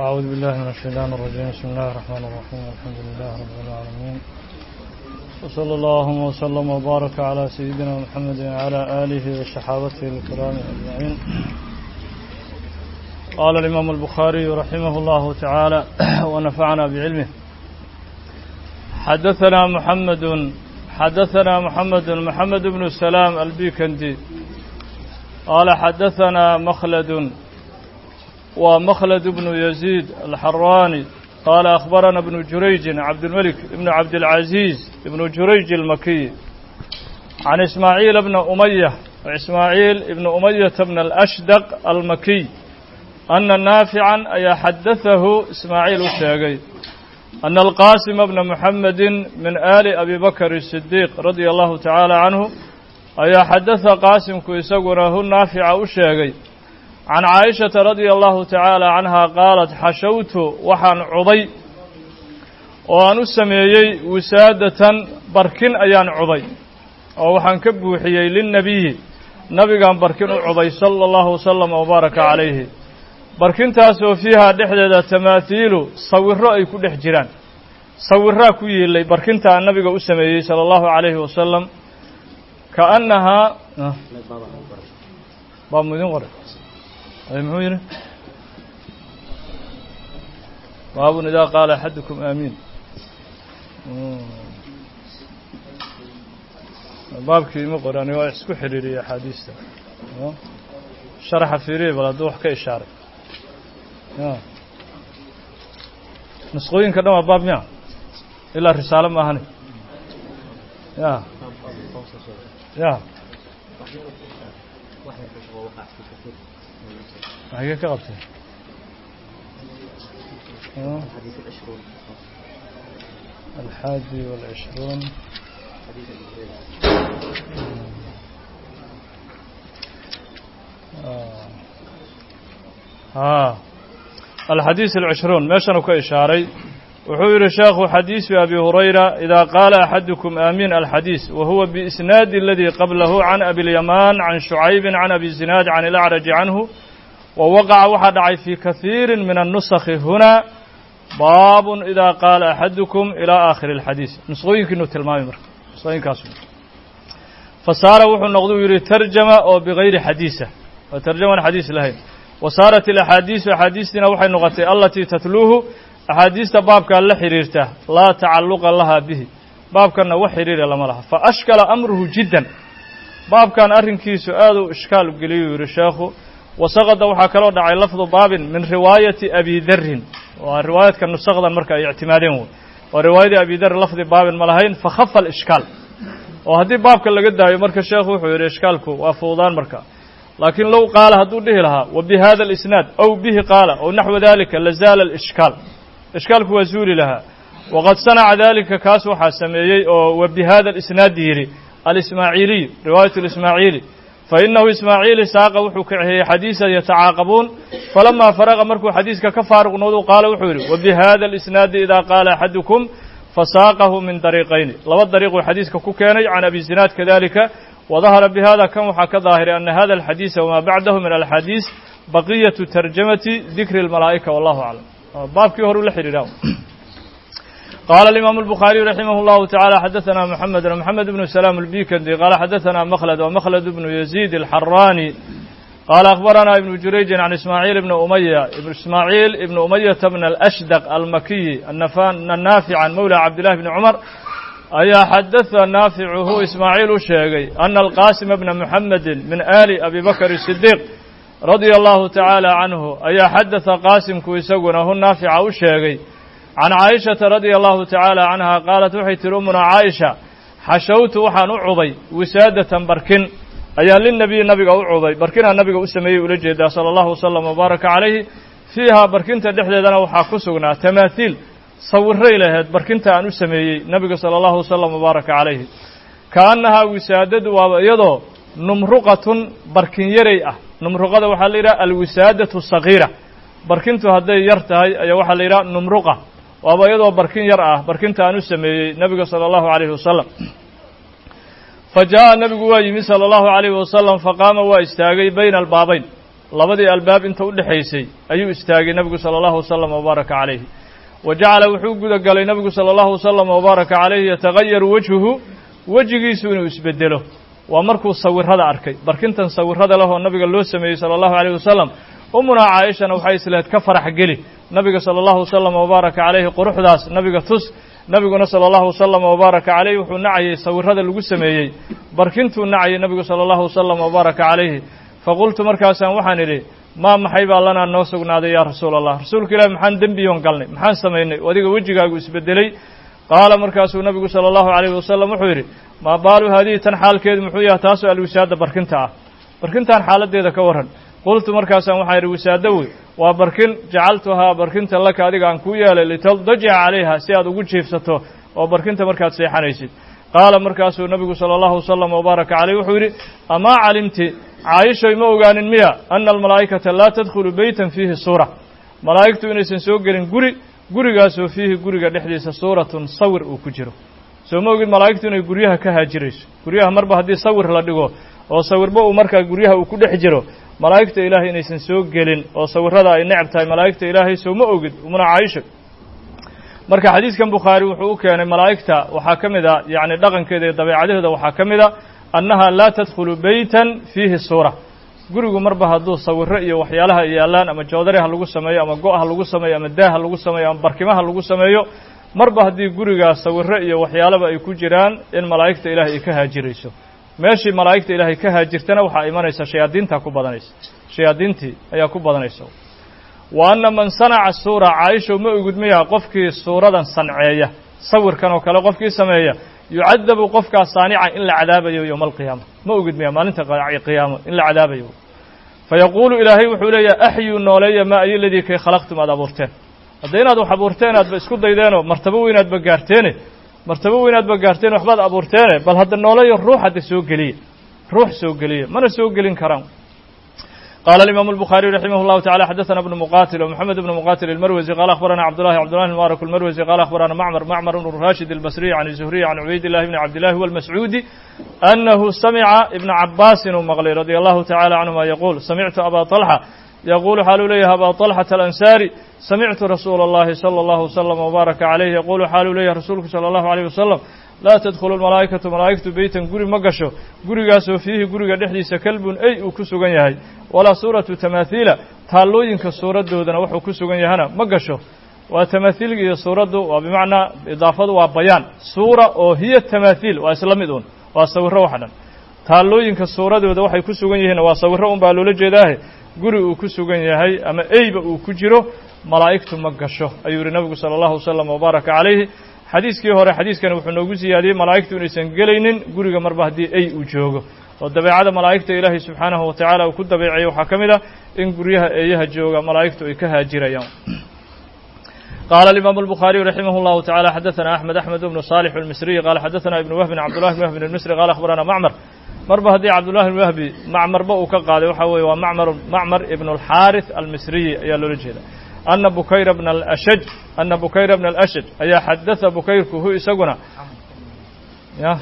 أعوذ بالله من الشيطان الرجيم. بسم الله الرحمن الرحيم. الحمد لله رب العالمين، وصلى الله وسلم وبارك على سيدنا محمد وعلى آله وصحابته الكرام أجمعين. قال الإمام البخاري رحمه الله تعالى ونفعنا بعلمه: حدثنا محمد بن السلام البيكندي قال حدثنا ومخلد بن يزيد الحراني قال أخبرنا ابن جريج عبد الملك بن عبد العزيز بن جريج المكي عن إسماعيل بن أمية بن الأشدق المكي أن نافعا أي حدثه إسماعيل الشاقي أن القاسم بن محمد من آل أبي بكر الصديق رضي الله تعالى عنه أي حدث قاسم كيسقره نافع الشاقي عن عائشة رضي الله تعالى عنها قالت: حشوت وحن عضي وأن السميي وسادة بركن أيان عضي وحن كبوحيي للنبي نبي بركن عضي صلى الله وسلم وبارك عليه. بركن تاسو فيها دحدة تماثيل صور رأي كل حجران صور رأي اللي بركن تا النبي السميي صلى الله عليه وسلم كأنها باب مدين ورد المهم باب إذا قال أحدكم آمين. باب كلمة قرآنية ويحسكو حريري حديثة شرح فيري بلا دوح كإشارة نسخوين كدام باب مياه إلا الرسالة ما هني يا هي كغبته الحادي والعشرون الحديث العشرون ماشي نكو إشاري وحور الشيخ حديث أبي هريرة إذا قال أحدكم آمين الحديث وهو بإسناد الذي قبله عن أبي اليمان عن شعيب عن أبي الزناد عن الأعرج عنه ووقع واحد في كثير من النسخ هنا باب إذا قال أحدكم إلى آخر الحديث نسخوين كنو تلمامي مرك نسخوين كاسم فصار وحو النقضو يري ترجمة أو بغير حديثة وترجمة الحديث لهين وصارت الأحاديث وحديثنا وحي نغطي التي تتلوه أحاديث باب كان لحريرته لا تعلق لها به باب كان وحرير لما لها فأشكل أمره جدا باب كان أرنكي سؤال إشكال قليل رشاخه وسقط وحكروا دعي لفظ باب من رواية أبي ذر ورواية كان سقط المركة اعتمادين ورواية أبي ذر لفظ باب ملهين فخف الإشكال وهذه باب كان لقد مركة الشيخ وحير إشكالكو وفوضان مركة لكن لو قال هدوده لها وبهذا الإسناد أو به قال أو نحو ذلك لزال الإشكال إشكالك وزول لها وقد صنع ذلك كاسو حسميي وبهذا الإسناد ديري الإسماعيلي رواية الإسماعيلي فإنه إسماعيل ساق وحكعه حديثا يتعاقبون فلما فرغ مركو حديثك كفارق نوضو قال وحوري وبهذا الإسناد إذا قال أحدكم فساقه من طريقين لو الطريق حديثك كوكيني عن أبي الزناد كذلك وظهر بهذا كم حكى ظاهر أن هذا الحديث وما بعده من الحديث بقية ترجمة ذكر الملائكة والله أعلم. باب كيهر لحريرا. قال الإمام البخاري رحمه الله تعالى حدثنا محمد بن سلام البيكندي قال حدثنا ومخلد بن يزيد الحراني قال أخبرنا ابن جريج عن إسماعيل بن أمية بن الأشدق المكي النافع مولى عبد الله بن عمر أي حدث نافعه إسماعيل الشاقي أن القاسم بن محمد من آل أبي بكر الصديق رضي الله تعالى عنه أي حدث قاسم كويسقنه النافع الشاقي عن عائشة رضي الله تعالى عنها قالت وحيت أمنا عائشة حشوت وحن عضي وسادة بركن أي للنبي عضي بركنها النبي أسمي ولجد صلى الله وسلم وبارك عليه فيها بركنت دحدنا وحاكسنا تماثيل صور لها بركنت أن أسمي النبي صلى الله وسلم وبارك عليه كأنها وسادة ويضو نمرقة بركن يريئة نمرقة وحليرة الوسادة الصغيرة بركنت هذا يرتهي أي وحليرة نمرقة وأبيض بركن يرأى بركنت أن أسمي النبي صلى الله عليه وسلم فجاء النبي صلى الله عليه وسلم فقام واستاغي بين البابين labadii albaab inta u dhaxaysay ayuu istaagay nabigu sala allahu wasalam wabaaraka calayhi wa jacala wuxuu guda galay nabigu sala allahu wasalam wabaaraka calayhi yatagayaru wajhuhu wejigiisu inuu isbedelo waa markuu sawirada arkay barkintan sawirada leh oo nabiga loo sameeyey sala allahu alayhi wasalam umunaa caaishana waxay islahayd ka farax geli nabiga sala allahu wasalam wabaaraka calayhi quruxdaas nabiga tus nabiguna sala allahu wasalam wabaaraka calayhi wuxuu nacayay sawirada lagu sameeyey barkintuu nacayay nabigu sala allahu wasalam wabaaraka calayhi faqultu markaasaan waxaan idhi maa maxay baa lanaa noo sugnaaday yaa rasuula allah rasuulka ilahi maxaan dembiyoon galnay maxaan samaynay oo adiga wejigaagu isbedelay qaala markaasuu nabigu sala allahu calayhi wasalam wuxuu yidhi maa baalu haadihi tan xaalkeedu muxuu yahay taasoo alwisaada barkinta ah barkintan xaaladdeeda ka warran qultu markaasaan waxaan yidhi wisaado wey waa barkin jacaltuhaa barkinta laka adiga aan kuu yeelay litadajica calayha si aad ugu jiifsato oo barkinta markaad seexanaysid qaala markaasuu nabigu sala allahu wasalam wabaaraka calayh wuxuu yidhi amaa calimti caayishoy ma ogaanin miya ana almalaa'ikata laa tadkhulu beytan fiihi suura malaa'igtu inaysan soo gelin gurigaasoo fiihi guriga dhexdiisa suuratun sawir uu ku jiro soo ma ogid malaa'igtu inay guryaha ka haajirayso guryaha marba haddii sawir la dhigo oo sawirba uu markaa guryaha uu ku dhex jiro malaa'igta ilaahay inaysan soo gelin oo sawirada ay necab tahay malaa'igta ilaahay soo ma ogid umuna caayisho marka xadiiskan bukhaari wuxuu u keenay malaa'igta waxaa ka mid a yacni dhaqankeeda iyo dabeecadaheeda waxaa ka mid a annaha laa tadkhulu beytan fiihi suura gurigu marba hadduu sawiro iyo waxyaalaha ay yaallaan ama joodari ha lagu sameeyo ama go' ha lagu sameeyo ama daah ha lagu sameeyo ama barkimaha lagu sameeyo marba haddii gurigaa sawiro iyo waxyaalaba ay ku jiraan in malaa'igta ilaahay ay ka haajirayso meeshii malaa'igta ilaahay ka haajirtana waxaa imanaysa shayaadiintaa ku badanaysa shayaadiintii ayaa ku badanaysa wa anna man sanaca suura caaishow ma ogid miya qofkii suuradan sanceeya sawirkan oo kale qofkii sameeya yucadabu qofkaas saanica in la cadaabayo yowma alqiyaama ma ogid miya maalinta qiyaamo in la cadaabayo fayaquulu ilaahay wuxuu leeyahay axyuu nooleeya maa ayo ladii kay khalaqtum aad abuurteen hadda inaad wax abuurteen aadba isku daydeenoo martabo weynaadba gaarteene waxbaad abuurteene bal hadda nooleeyo ruux hadda soo geliya ruux soo geliya mana soo gelin karaan قال الإمام البخاري رحمه الله تعالى حدثنا ابن مقاتل ومحمد بن مقاتل المروزي قال أخبرنا عبد الله المبارك المروزي قال أخبرنا معمر بن راشد البصري عن الزهري عن عبيد الله بن عبد الله والمسعودي أنه سمع ابن عباس المغلي رضي الله تعالى عنهما يقول سمعت أبا طلحة يقول حال إليه أبا طلحة الأنساري سمعت رسول الله صلى الله وسلم وبارك عليه يقول حال إليه رسولك صلى الله عليه وسلم laa tadkhulu almalaa'ikatu malaa'igtu beytan guri ma gasho gurigaasoo fiihi guriga dhexdiisa kalbun ey uu ku sugan yahay walaa suuratu tamaathiila taallooyinka suuradoodana wuxuu ku sugan yahana ma gasho waa tamaathiilga iyo suuraddu waa bimacnaa idaafadu waa bayaan suura oo hiya tamaathiil waa isla mid un waa sawirro wax dhan taallooyinka suuradooda waxay ku sugan yihiinna waa sawirro un baa loola jeedaahe guri uu ku sugan yahay ama eyba uu ku jiro malaa'igtu ma gasho ayuu yidhi nabigu sala allahu wasalam wabaaraka calayhi xadiiskii hore xadiiskani wuxuu noogu siyaadiyey malaa'igtu inaysan gelaynin guriga marba haddii ey uu joogo oo dabeecada malaa'igta ilaahay subxaanahu wa tacaala uu ku dabeeceeyey waxaa ka mid ah in guryaha eeyaha jooga malaa'igtu ay ka haajirayaan قال الإمام البخاري رحمه الله تعالى حدثنا أحمد بن صالح المصري قال حدثنا ابن وهب عبد الله بن وهب المصري قال أخبرنا معمر مربى هدي عبد الله الوهبي معمر بأو كقاضي وحوي ومعمر ابن الحارث المصري يا لولجيلا أن بكير بن الأشج أي حدث بكير كهو يسقنا يا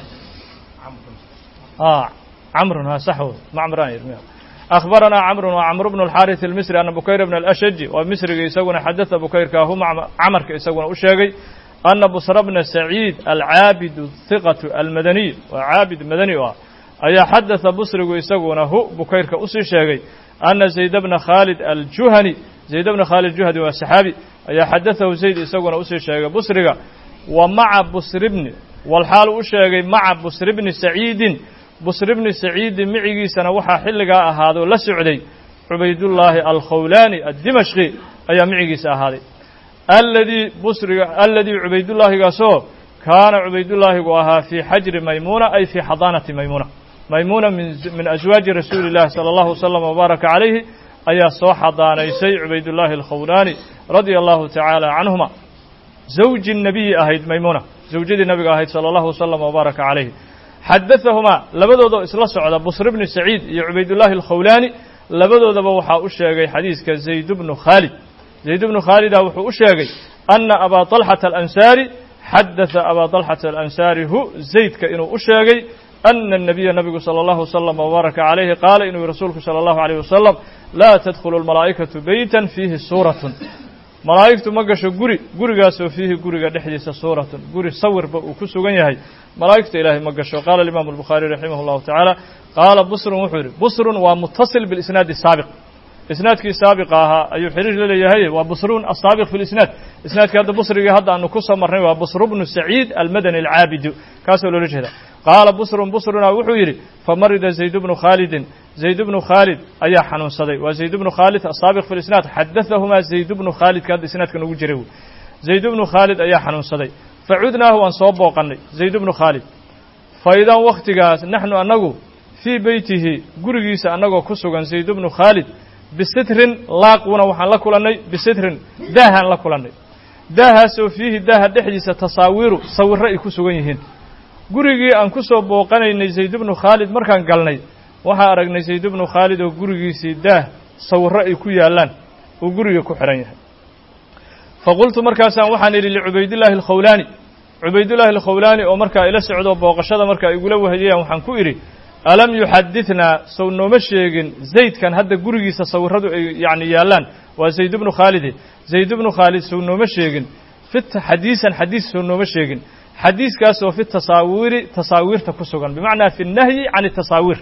عمرو ها صحو معمران يرمي أخبرنا وعمرو بن الحارث المصري أن بكير بن الأشج ومصري يسقنا حدث بكير كهو عمر يسقنا وشاقي أن بصر بن سعيد العابد الثقة المدني وعابد مدني أي حدث بصري يسقنا هو بكير كأسي شاقي أن زيد بن خالد الجهني زيد بن خالد الجهني والصحابي أي حدثه زيد يسقنا أسي شاقي بصري ومع بصر بن والحال أشاقي مع بصر بن سعيد بصر بن سعيد معي سنة وحا حلقا هذا لا سعودي عبيد الله الخولاني الدمشقي أي معي هذا الذي عبيد الله قاسوه كان عبيد الله قاها في حجر ميمونة أي في حضانة ميمونة من أزواج رسول الله صلى الله وسلم وبارك عليه أي صوح حضانيسي عبيد الله الخولاني رضي الله تعالى عنهما زوج النبي أهيد ميمونة زوجة النبي أهيد صلى الله وسلم وبارك عليه حدثهما لبدود إسلا سعود بصر بن سعيد يا عبيد الله الخولاني لبدود بوحى أشياء حديث كزيد بن خالد زيد بن خالد وحى أشياء أن أبا طلحة الأنساري حدث أبا طلحة الأنساري هو زيد كأنه أشياء أن النبي نبgu صلى الله وسلم وبارك عليه قال inuu rasuulku صلى الله عليه وسلم لا تدخل الملaaئكة بيتا فيهi sورة malaa'igtu ma gasho gurigaasoo fiihi guriga dhexdiisa suuratun guri sawirba uu ku sugan yahay malaa'igta ilaahay ma gasho qaala الإمام البخاري رحimه الله taعالى qaala bsrun wuxuu yihi bsrun waa mutaصل بالإسناad الsaaبق isnaadkii saabiqa ahaa ayuu xiriir la leeyahay waa bsrun الsaabiq في الإسناad isnaadkii hadda bsrigii hadda aanu ku soo marnay waa bsr بnu سacيid almadني الcaabidu kaasoo loola jeeda qaala bsruna wuxuu yidhi famarida zayd bnu khaalidin zayd bnu khaalid ayaa xanuunsaday waa zayd bnu khaalid asaabiq fi lisnaad xadaثahumaa zayd bnu khaalidka hadda isnaadka nagu jiray wy zayd bnu khaalid ayaa xanuunsaday facudnaahu waan soo booqannay zayd bnu khaalid faidaan wakhtigaas naxnu annagu fii beytihi gurigiisa annagoo ku sugan zayd bnu khaalid bisitrin laaquna waxaan la kulannay bisitrin daahaan la kulannay daahaasoo fiihi daaha dhexdiisa tasaawiru sawirro ay ku sugan yihiin gurigii aan ku soo booqanaynay zayd bnu khaalid markaan galnay waxaa aragnay zayd bnu khaalid oo gurigiisii daah sawirro ay ku yaallaan uu guriga ku xidhan yahay faqultu markaasaan waxaan idhi licubaydillaahi alkhawlaani cubaydullaahi alkhawlaani oo markaa ila socdo booqashada markaa igula wahayayaan waxaan ku idhi alam yuxadithnaa sow nooma sheegin zaydkan hadda gurigiisa sawirradu ay yacni yaallaan waa zayd bnu khaalide zayd bnu khaalid sow nooma sheegin xadiisan xadiis sow nooma sheegin xadiiskaasoo fi tasaawiiri tasaawiirta ku sugan bimacnaa fi الnahyi can الtasaawiir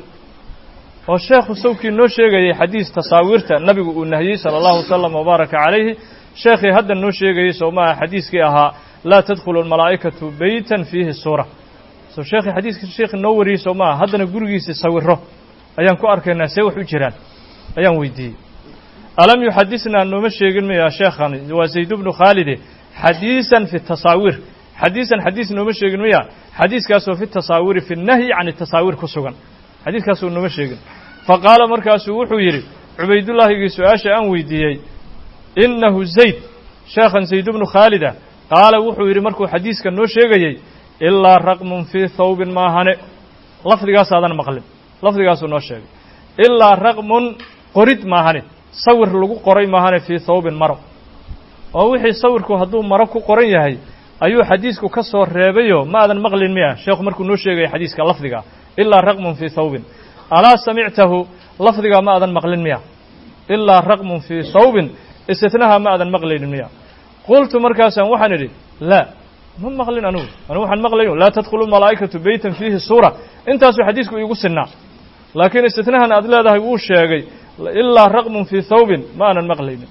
oo sheekhu sawkii noo sheegayay xadiis tasaawiirta nabigu uu nahyey salى اllahu وsلم وbaaraka calayhi sheekhii hadda noo sheegayey soo maaha xadiiskii ahaa laa tadkhulu الmalaa'ikaةu beyta fiihi suura so sheekhii xadiiska sheekhi noo wariyey soo maaha haddana gurigiisii sawiro ayaan ku arkaynaa see wax u jiraan ayaan weydiiyey alam yuxadisnaa nooma sheegin maya sheekhani waa zayd bnu khaalide xadiisan fi الtasaawiir xadiisan xadiis nooma sheegin miya xadiiskaasoo fi tasaawiri fi الnahyi can الtasaawiir ku sugan xadiiskaasoo nooma sheegin faqaala markaasuu wuxuu yidhi cubaydullaahigii su-aasha aan weydiiyey inahu zayd sheekhan zayd bnu khaalida qaala wuxuu yidhi markuu xadiiska noo sheegayey ilaa raqmun fii thawbin maahane lafdigaasaadan maqlin lafdigaasuu noo sheegay ilaa raqmun qorid maahane sawir lagu qoray maahane fii thawbin maro oo wixii sawirku hadduu maro ku qoran yahay ayuu xadiisku ka soo reebayo ma aadan maqlin miya sheekhu markuu noo sheegaya xadiiska lafdiga ilaa raqmun fii thawbin alaa samictahu lafdigaa ma aadan maqlin miya ilaa raqmun fii thawbin istinaha ma aadan maqlaynin miya qultu markaasaan waxaan idhi laa ma maqlin anigu waxaan maqlayo laa tadkhulu malaa'ikatu beytan fiihi suura intaasuu xadiisku iigu sinnaa laakiin istinahan aad leedahay wuu sheegay ilaa raqmun fii thawbin ma aanan maqlaynin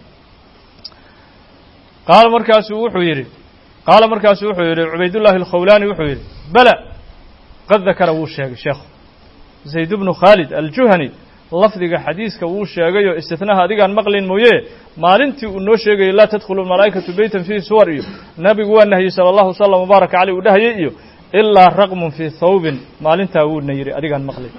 qaala markaasuu wuxuu yidhi cubaydullaahi alkhawlaani wuxuu yidhi bala qad dakara wuu sheegay sheekhu zayd bnu khaalid aljuhani lafdiga xadiiska wuu sheegayoo istinaha adigaan maqlayn mooye maalintii uu noo sheegayay laa tadkhulu malaa'ikatu beytan fiihi suwar iyo nabigu waa nahyey sala allahu wasalam wabaaraka caleyh uu dhahayay iyo ilaa raqmun fii thawbin maalintaa wuuna yidhi adigaan maqlayn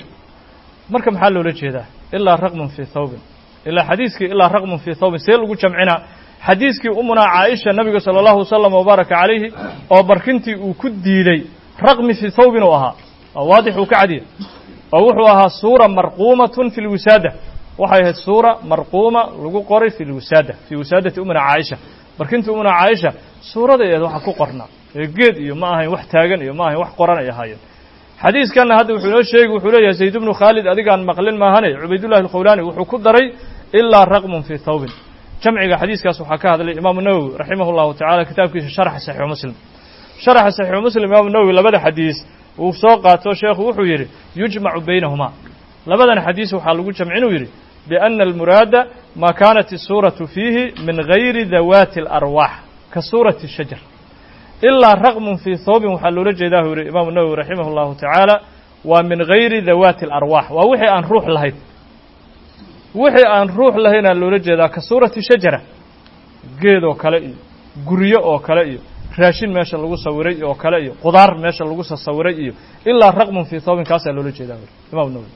marka maxaa loola jeedaa ilaa raqmun fii thawbin ilaa xadiiskii ilaa raqmun fii thawbin see lagu jamcinaa xadiiskii umunaa caaisha nabiga salى اllahu wasalam wabaaraka calayhi oo barkintii uu ku diiday raqmi fii thawbin uu ahaa waa waadix uu ka cadiya oo wuxuu ahaa suura marquumatun fi lwisaada waxay ahayd suura marquuma lagu qoray fi lwisaada fii wisaadati umuna caaisha barkintii umuna caaisha suuradeeda waxa ku qornaa ee geed iyo ma ahayn wax taagan iyo ma ahayn wax qoran ay ahaayeen xadiiskanna hadda wuxuu inoo sheegi wuxuu leeyahay zayd bnu khaalid adigaan maqlin maahane cubaydullahi alkhawlaani wuxuu ku daray ilaa raqmun fii thawbin jamciga xadiiskaas waxaa ka hadlay imaamu nawowi raximah اllahu tacala kitaabkiisa sharxa saxiixu muslim sharxa saxiixu muslim imaamu nawowi labada xadiis uu soo qaato sheekhu wuxuu yidhi yujmacu baynahumaa labadan xadiis waxaa lagu jamcinuu yidhi biana almuraada maa kaanat الsuuraةu fiihi min gayri dawaati اlarwaax ka suurati الshajar ilaa raqmun fii thawbin waxaa loola jeedaa u yidhi imaamu nawowi raximah اllahu tacaala waa min gayri dawaati اlarwaax waa wixii aan ruux lahayn wixii aan ruux lahaynaa loola jeedaa ka suurati shajara geed oo kale iyo guryo oo kale iyo raashin meesha lagu sawiray oo kale iyo qudaar meesha lagu sawiray iyo ilaa raqmun fii thawbin kaasaa loola jeedaa imam nawowi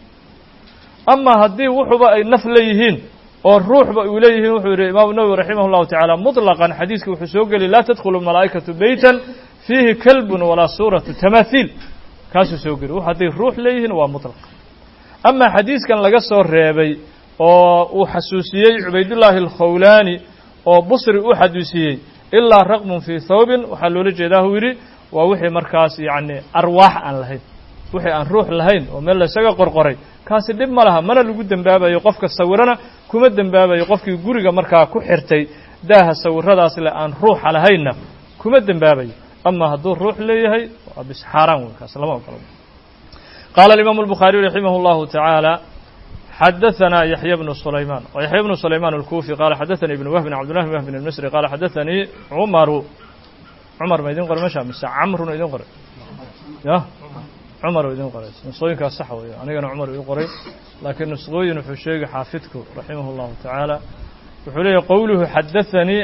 ama haddii wuxuba ay naf leeyihiin oo ruuxba uu leeyihiin wuxuu yidhi imaamu nawowi raximah اllahu tacaala muطlaqan xadiiska wuxuu soo geli laa tadkhulu malaa'ikatu beytan fiihi kalbun walaa suuratu tamaathiil kaasuu soo geli hadday ruux leeyihiin waa muطlaq ama xadiiskan laga soo reebay oo uu xasuusiyey cubaydullaahi alkhawlaani oo busri u xasuusiyey ilaa raqmun fii thawbin waxaa loola jeedaa uu yidhi waa wixii markaas yacni arwaax aan lahayn wixii aan ruux lahayn oo meel la isaga qorqoray kaasi dhib ma laha mana lagu dembaabayo qofka sawirana kuma dembaabayo qofkii guriga markaa ku xirtay daaha sawiradaas le aan ruuxa lahaynna kuma dembaabayo ama hadduu ruux leeyahay waa bis xaaraan wey kaas lama ogolo qaala alimaamu albukhaariyu raximah allahu tacaala xadaثna yaحya bnu sulayman wa yaحya bnu sulayman alkufi qala xadaثanii ibn wahbin cabdullah bn wahbin almisri qala xadaثanii cumaru cumar ma idin qoray mesha mise camruna idin qoray ya cumar idin qoray nusqooyinkaas sax weeye anigana cumar idin qoray laakiin nusqooyin wuxuu sheegay xaafidku raximah اllahu tacaala wuxuu leeyahy qowluhu xadaثanii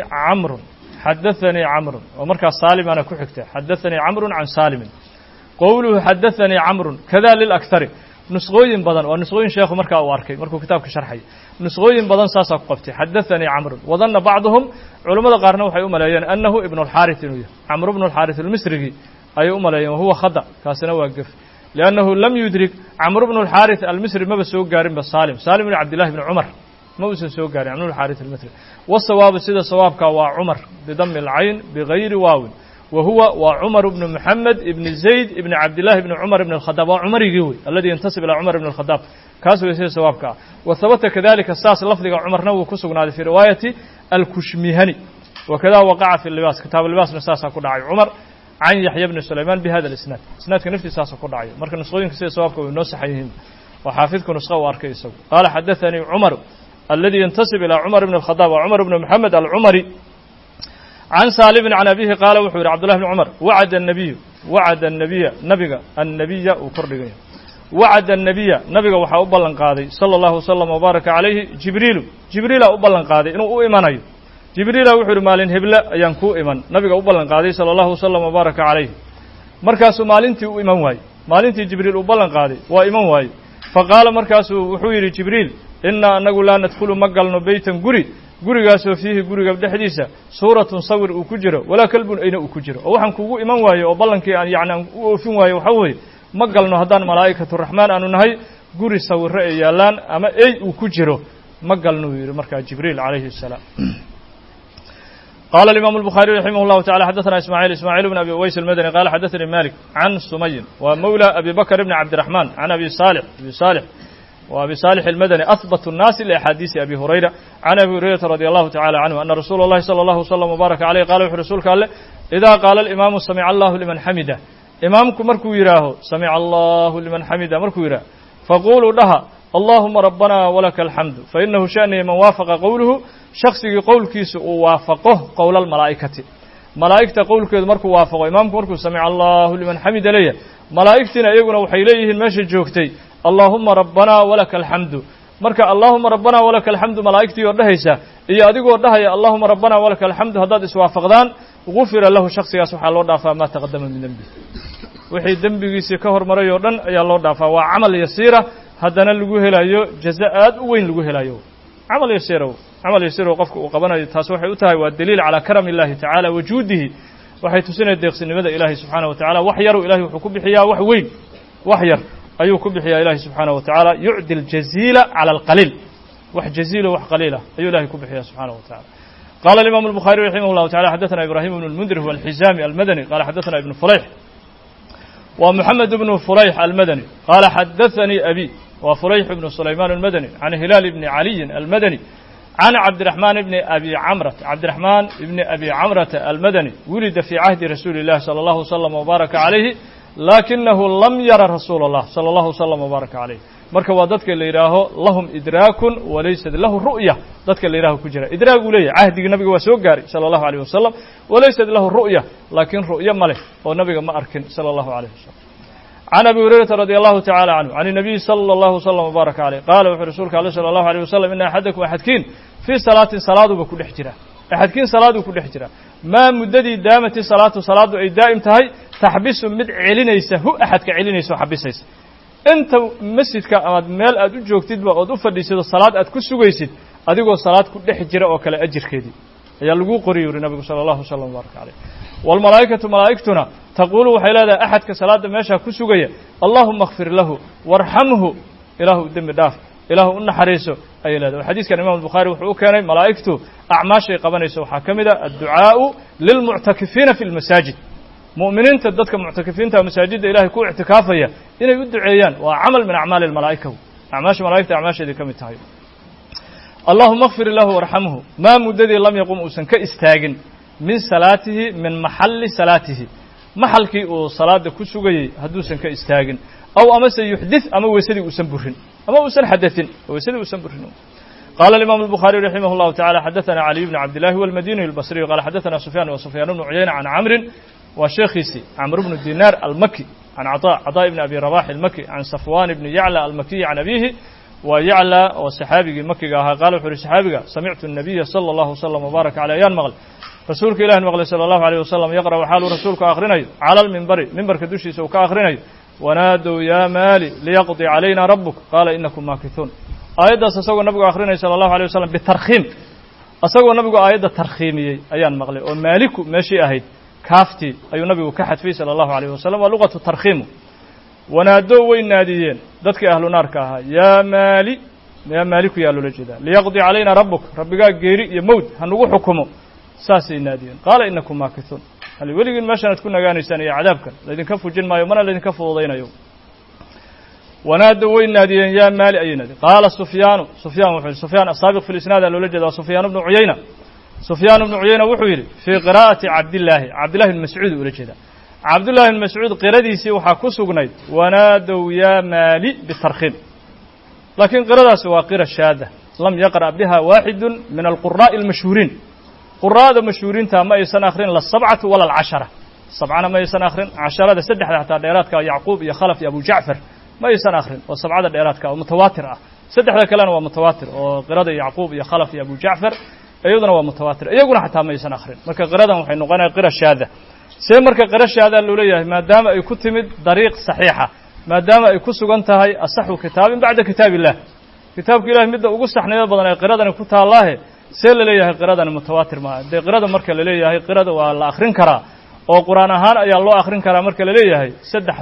camrun oo markaas saalimana ku xigta xadaثanii camrun can saalimin qowluhu xadaثanii camrun kada lilakhari nusqooyin badan waa nusqooyin sheekhu markaa uu arkay markuu kitaabka sharxay nusqooyin badan saasaa ku qabtay xadaثanii camrun wadanna bacduhum culamada qaarna waxay u maleeyeen annahu ibn اlxaariث inuu yahay camr bnu اlxaariث almisrigi ayay u maleeyeen wahuwa khada kaasina waa gef liannahu lam yudrik camr bnu اlxaariث almisri maba soo gaarinba salim ibn cabdillahi bni cumar ma uusan soo gaarin camr bn اlxaariث almisri wasawaabu sida sawaabka waa cumar bidami اlcayn bigayri waawin وهuوa waa cmر بن محamed بن زayd بن cabdاللahi بن cmر بن الخhطاab waa cmarigii wey aladي yntasib ilى cmر بن الخhطاab kaas wey sida sawaabka ah وhabta kadalika saas lafdiga cmarna wuu ku sugnaaday fي riwaayaةi alkushmihani وkada waqaca fi libas kitaab libaasna saasaa ku dhacay cmar can yaحya bni sulayman bhada اisnaad isnaadka naftiis saasa ku dhacay marka nusqooyinka sida sawaabka way noo saxan yihiin waa xaafidku nusqa u arkay isagu qaala xadaثanii cmar aladي yntasib ilى cmر بن الخhطاab wa cmر بن محamed alcmri can saalibin can abihi qaala wuxuu yidhi cbdullahi bn cumar wacada الnabiya nabiga annabiya uu kordhigaya wacada الnabiya nabiga waxaa u ballan qaaday salى اllahu wslam wbaaraka calayhi jibriila u ballan qaaday inuu u imanayo jibriila wuxuu yidhi maalin heble ayaan kuu iman nabiga u ballan qaaday salى اllahu wslam wbaaraka calayhi markaasuu maalintii u iman waayey maalintii jibriil uu ballan qaaday waa iman waaye faqaala markaasuu wuxuu yidhi jibriil inaa anagu laa nadkhulu ma galno beytan gurigaasoo fiihi guriga dhexdiisa suuratun sawir uu ku jiro walaa kalbun ayna uu ku jiro oo waxaan kugu iman waaye oo ballankii aan yani aan u oofin waaye waxaa weeye ma galno haddaan malaa'ikatu raxmaan aanu nahay guri sawirro ay yaallaan ama ey uu ku jiro ma galno uu yidhi markaa jibriil calayhi الsalaam qala الimam الbخariي raximah الlahu taعala xadaثna ismaaعiil bn abi uways الmadani qala xadaثanii malik can sumayin wa mawlى abi bakr bni cabdiرaحman can abi صالح وأbي صالح المdني أثبت الناس لأxاadiiثi أbي هurayرة عن أbي هurayرaةa رضي الله تعالى عنه أن رsuuل اللhi صلى الله وسلم وبارك عليه qال وxu rasuulka ale إذا qاala الإimaamu سمع الله لمن xamida imaamku markuu yidhaaho سمع الله لمن xamida markuu yidhaho faquluu dhaha اللهuma ربنا وlaka الحمد فإنه شأنihi man waafaqa qowluhu shaksigii qowlkiisa uu waafaqo qowl الmalaaئikati malaa'igta qowlkeedu markuu waafaqo imaamku markuu سمع الله لمن xamida leeyahay malaa'igtiina iyaguna waxay leeyihiin meesha joogtay allahuma rabbana walaka alxamdu marka allahuma rabbana walaka alxamdu malaa'igtii oo dhahaysa iyo adigoo dhahaya allahuma rabbana walaka alxamdu haddaad iswaafaqdaan gufira lahu shaksigaas waxaa loo dhaafaa maa taqadama min dembi wixii dembigiisii ka hormaray oo dhan ayaa loo dhaafaa waa camal yasiira haddana lagu helayo jaza aad u weyn lagu helayo camal yasiiro qofka uu qabanayo taas waxay u tahay waa daliil calaa karami illahi tacaala wajuudihi waxay tusinaya deeqsinimada ilaahay subxaanaه wa tacala wax yaru ilahay wuxuu ku bixiyaa wax weyn wax yar ayuu ku bixiyaa ilahi subxaanaه wa taعala yucdi اljaziila calى اlqaliil wax jaziilo wax qaliilah ayuu ilahay ku bixiyaa subxaanaه wa taعala qala الimam الbخariي raximah الlahu taعala xadaثna ibrahim bn اlmundr huwa alxizami almadani qala xadaثna ibn fulayx wa moxamed bnu fulayx almadani qala xadaثanii abi wa fulayx bnu sulayman almadani can hilaal bni caliyin almadani can cabdiraxmaan bni abi camrata almadani wulida fii cahdi rasuuli اllahi salى اllahu wslam wbaaraka calayhi laakinahu lam yara rasuula اllah salى اllahu wslam wbaaraka calayh marka waa dadka la yidhaaho lahum idraakun walaysat lahu ru'ya dadka la yidhaho ku jira idraag uu leeyahy cahdigii nabiga waa soo gaaray salى اllahu alيyh wasalam walaysat lahu ru'ya laakiin ru'yo ma leh oo nabiga ma arkin salى اllahu alayh wasalam can abi hurayrata radi allahu tacala canhu can الnabiyi salى اllahu wslam wbaaraka calayh qaala wuxuu rasuulka ale salى اllahu alيh wasalam ina axadakum axadkiin fii salaatin salaaduba ku dhex jira axadkiin salaaduu ku dhex jira maa muddadii daamati salaadu ay daa'im tahay taxbisu mid celinaysa hu axadka celinaysa oo xabisaysa inta masjidka amaad meel aad u joogtidba ood u fadhiisado salaad aad ku sugaysid adigoo salaad ku dhex jira oo kale ajirkeedii ayaa laguu qoriy yuri nabigu salى اllahu wslam wbaaraka calayh wاlmalaa'ikatu malaa'igtuna taquulu waxay leedahay axadka salaadda meeshaa ku sugaya allahuma اkfir lahu warxamhu ilaahu dembi dhaaf ilaahu u naxariiso ayay leedahay xadiiskan imam الbukhaari wuxuu u keenay malaa'igtu acmaashay qabanayso waxaa ka mid a adducaaءu lilmuctakifiina fi اlmasaajid mu'miniinta dadka muctakifiinta masaajidda ilaahay ku ictikaafaya inay u duceeyaan waa camal min acmaali almalaa'ika acmaasha malaa'igta acmaasheedii ka mid tahay allahuma kfir lahu warxamhu maa muddadii lam yaqum uusan ka istaagin min salaatihi min maxalli salaatihi maxalkii uu salaada ku sugayey hadduusan ka istaagin aw amase yuxdith ama weysadii uusan burin ama uusan xadatin weysadii uusan burin قال الإمام البخاري رحمه الله تعالى حدثنا علي بن عبد الله والمديني البصري قال حدثنا سفيان وسفيان بن عيينة عن عمرو وشيخيسي عمرو بن دينار المكي عن عطاء بن أبي رباح المكي عن صفوان بن يعلى المكي عن أبيه ويعلى والصحابي المكي قال حري صحابي سمعت النبي صلى الله وسلم وبارك على أيان مغل رسولك إله مغل صلى الله عليه وسلم يقرأ حال رسولك آخرين على المنبر كدوشي سوك آخرين ونادوا يا مالي ليقضي علينا ربك قال إنكم ماكثون aayaddaas asagoo nabigu akhrinaya sala allahu alay wasalam bitarkhiim asagoo nabigu aayadda tarkhiimiyey ayaan maqlay oo maaliku meeshii ahayd kaaftii ayuu nabigu ka xadfiyey sala allahu alayh wasalam waa luqatu tarkhiimu wanaadoo way naadiyeen dadkii ahlu naarka ahaa yaa maaliku yaa loola jeedaa liyaqdi calayna rabbuk rabbigaa geeri iyo mowd hanugu xukumo saasay naadiyeen qaala inakum maakithuun hal weligiin meeshanaad ku nagaanaysaan iyo cadaabkan laydinka fujin maayo mana laydinka fududaynayo ونادوا ويناديين يا مالي أي نادي قال سفيان السابق في الإسناد الذي وجد سفيان بن عيينة وحويري في قراءة عبد الله بن مسعود ولجدا عبد الله بن مسعود قرديسي وحا كسغنيد ونادوا يا مالي بالترخيم لكن قرادة سوى قرى شاذة لم يقرأ بها واحد من القراء المشهورين قراء المشهورين ما يسن آخرين للسبعة ولا العشرة السبعة ما يسن آخرين عشرة سدح حتى ديرات يعقوب يا خلف يا أبو جعفر ما يسن آخرين والسبعة ديرات متواتر سدح كلام ومتواتر وقرادة يعقوب يا خلف يا أبو جعفر أيضا هو متواتر أيضا حتى ما يسن آخرين مركا قرادة وحي نقانا قرى الشاذة سي مركا قرى الشاذة اللولية ما دام أي كتمد طريق صحيحة ما دام أي كسوغنتها أصح كتاب بعد كتاب الله كتابك الله مدة وقصح نيضا بدنا قرادة كتاب الله سيل ليه قرادة متواتر ما دي قرادة مركا ليه قرادة والله آخرين كرا oo quraan ahaan ayaa loo akhrin karaa marka la leeyahay saddex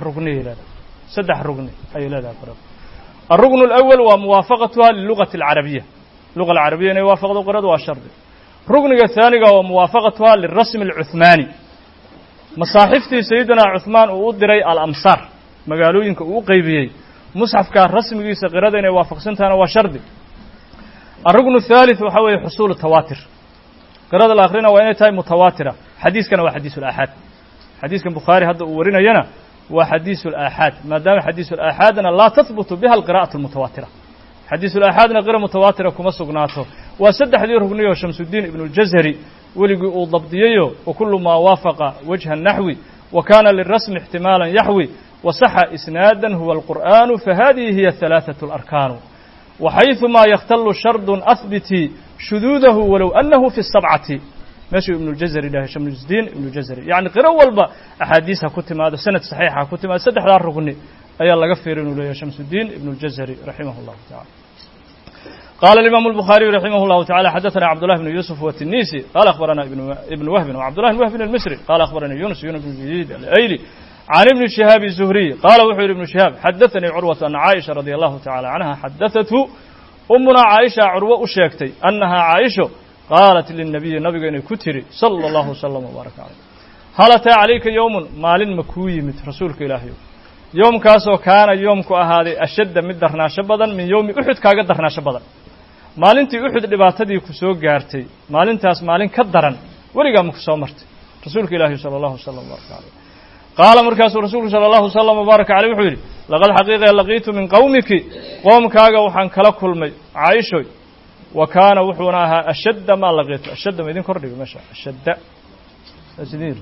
rugni ay leedahay quraan الركن الأول وموافقتها للغة العربية اللغة العربية إن يوافق القرآن والشرط الركن الثاني وموافقتها للرسم العثماني مصاحفتي سيدنا عثمان وأدري الأمصار مقالوين كوقيبي مصحف كان رسم جيس قرآن إن يوافق سنتنا وشرط الركن الثالث وحوي حصول التواتر قرآن الآخرين وإن تاي متواترة حديث كان وحديث الآحاد حديث كان بخاري هذا ورينا ينا وحديث الآحاد ما دام حديث الآحاد لا تثبت بها القراءة المتواترة حديث الآحاد غير متواترة كما سقناته وسد حديث ركنيه شمس الدين ابن الجزري ولقي ضبطيه وكل ما وافق وجه النحو وكان للرسم احتمالا يحوي وصح إسنادا هو القرآن فهذه هي الثلاثة الأركان وحيثما يختل شرط أثبت شذوذه ولو أنه في السبعة ماشي ابن الجزري ده شمس الدين ابن الجزري يعني قرأ والبا أحاديثها كتم هذا سنة صحيحة كتم هذا سد حدار ركني أي الله غفر له شمس الدين ابن الجزري رحمه الله تعالى قال الإمام البخاري رحمه الله تعالى حدثنا عبد الله بن يوسف والتنيسي قال أخبرنا ابن وهب وعبد الله بن وهب المصري قال أخبرنا يونس بن يزيد الأيلي عن ابن شهاب الزهري قال وحير ابن شهاب حدثني عروة أن عائشة رضي الله تعالى عنها حدثته أمنا عائشة عروة أشيكتي أنها عائشة قالت للنبي النبي إن كتري صلى الله وسلم وبارك عليه هل أتى عليك يوم مال مكوي من رسولك إلهي يوم كاسو كان يومك هذا أشد من درنا شبدا من يوم أحد كاجد درنا شبدا maalintii uxud dhibaatadii ku soo gaartay maalintaas maalin ka daran weligaa ma ku soo martay rasuulka ilaahi sallallahu alayhi wasallam qaala markaasuu rasuulku sallallahu alayhi wasallam baaraka alayhi wuxuu yidhi laqad xaqiiqa laqiitu min qawmiki qoomkaaga waxaan kala kulmay caaishoy wa kaana wuxuuna ahaa ashadda ma laqiitu ashadda ma idin kordhigo meesha ashadda asdiir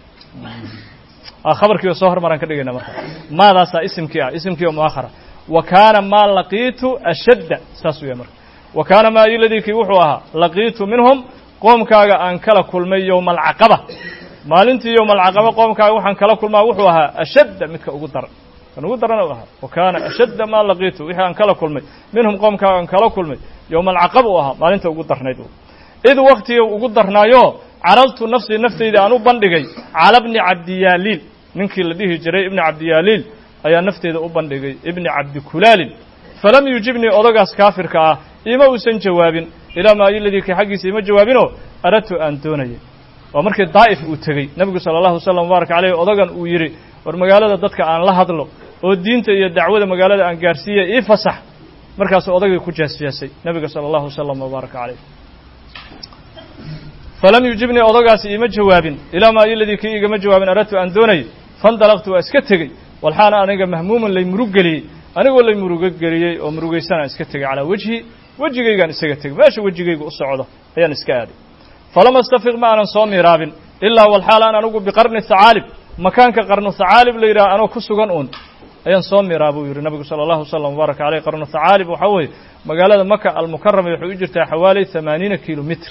khabarkii soo hormaran ka dhigayna marka maadaasa ismkii muakhara wa kaana ma laqiitu ashadda saasu yahay marka وكان ما الذي كي وحوها لقيت منهم قوم كاغا أن كلا كل ما يوم العقبة ما لنتي يوم العقبة قوم كاغا وحن كلا كل ما وحوها أشد منك أقدر أنا أقدر أنا وها وكان أشد ما لقيت وحن كلا كل ما منهم قوم كاغا أن كلا كل ما يوم العقبة وها ما لنت أقدر نيدو إذ وقت أقدر نايو عرضت نفسي إذا أنا بندقي على ابن عبد ياليل منك الذي جري ابن عبد ياليل أي نفسي إذا أبندقي ابن عبد كلال فلم يجبني أضغط كافر كا إما وسن جواب إلى ما الذي كحقي سيما جوابينه أردت أن دوني ومركي طائف وتجي نبي صلى الله عليه وسلم وبارك عليه أضجن ويري والمجالة ضدك عن لحظله والدين الدعوة مجالة عن جارسية إيه فصح مركز أضجن كجاس جاسي نبي صلى الله عليه وسلم وبارك عليه فلم يجبني أضجاس إيما جواب إلى ما الذي كي إيما جواب أردت أن دوني فانطلقت وأسكتجي والحال أنا مهموم اللي مروج لي أنا أقول لي مروج لي ومروج سنة أسكتجي على وجهي كان أسكتجي ماشي وجهي الصعودة هي نسكادي فلما استفق معنا صومي راب إلا والحال أنا نقول بقرن الثعالب مكان كقرن الثعالب اللي يرى أنا كسجن أون أين صومي رابو يرى النبي صلى الله عليه وسلم وبارك عليه قرن الثعالب وحوي مقالة مكة المكرمة يحوجرتها حوالي 80 كيلومتر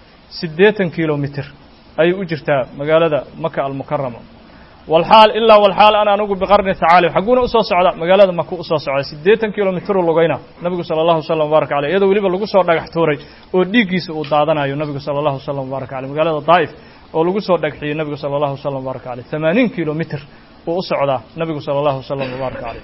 6 كيلومتر أي أجرتها مقالة مكة المكرمة والحال إلا والحال أنا نقول بقرن الثعالب حقونا أساس على مقالة مكة أساس على 6 كيلومتر لقينا النبي صلى الله عليه وسلم وبارك عليه يدو ولي بلغو سو دغحتوري oo dhiigiisa uu daadanayo nabiga sallallahu alayhi wasallam barak alayhi magaalada Taif oo lagu soo dhagxiyay nabiga sallallahu alayhi wasallam barak alayhi 80 kilometer oo u socda nabiga sallallahu alayhi wasallam barak alayhi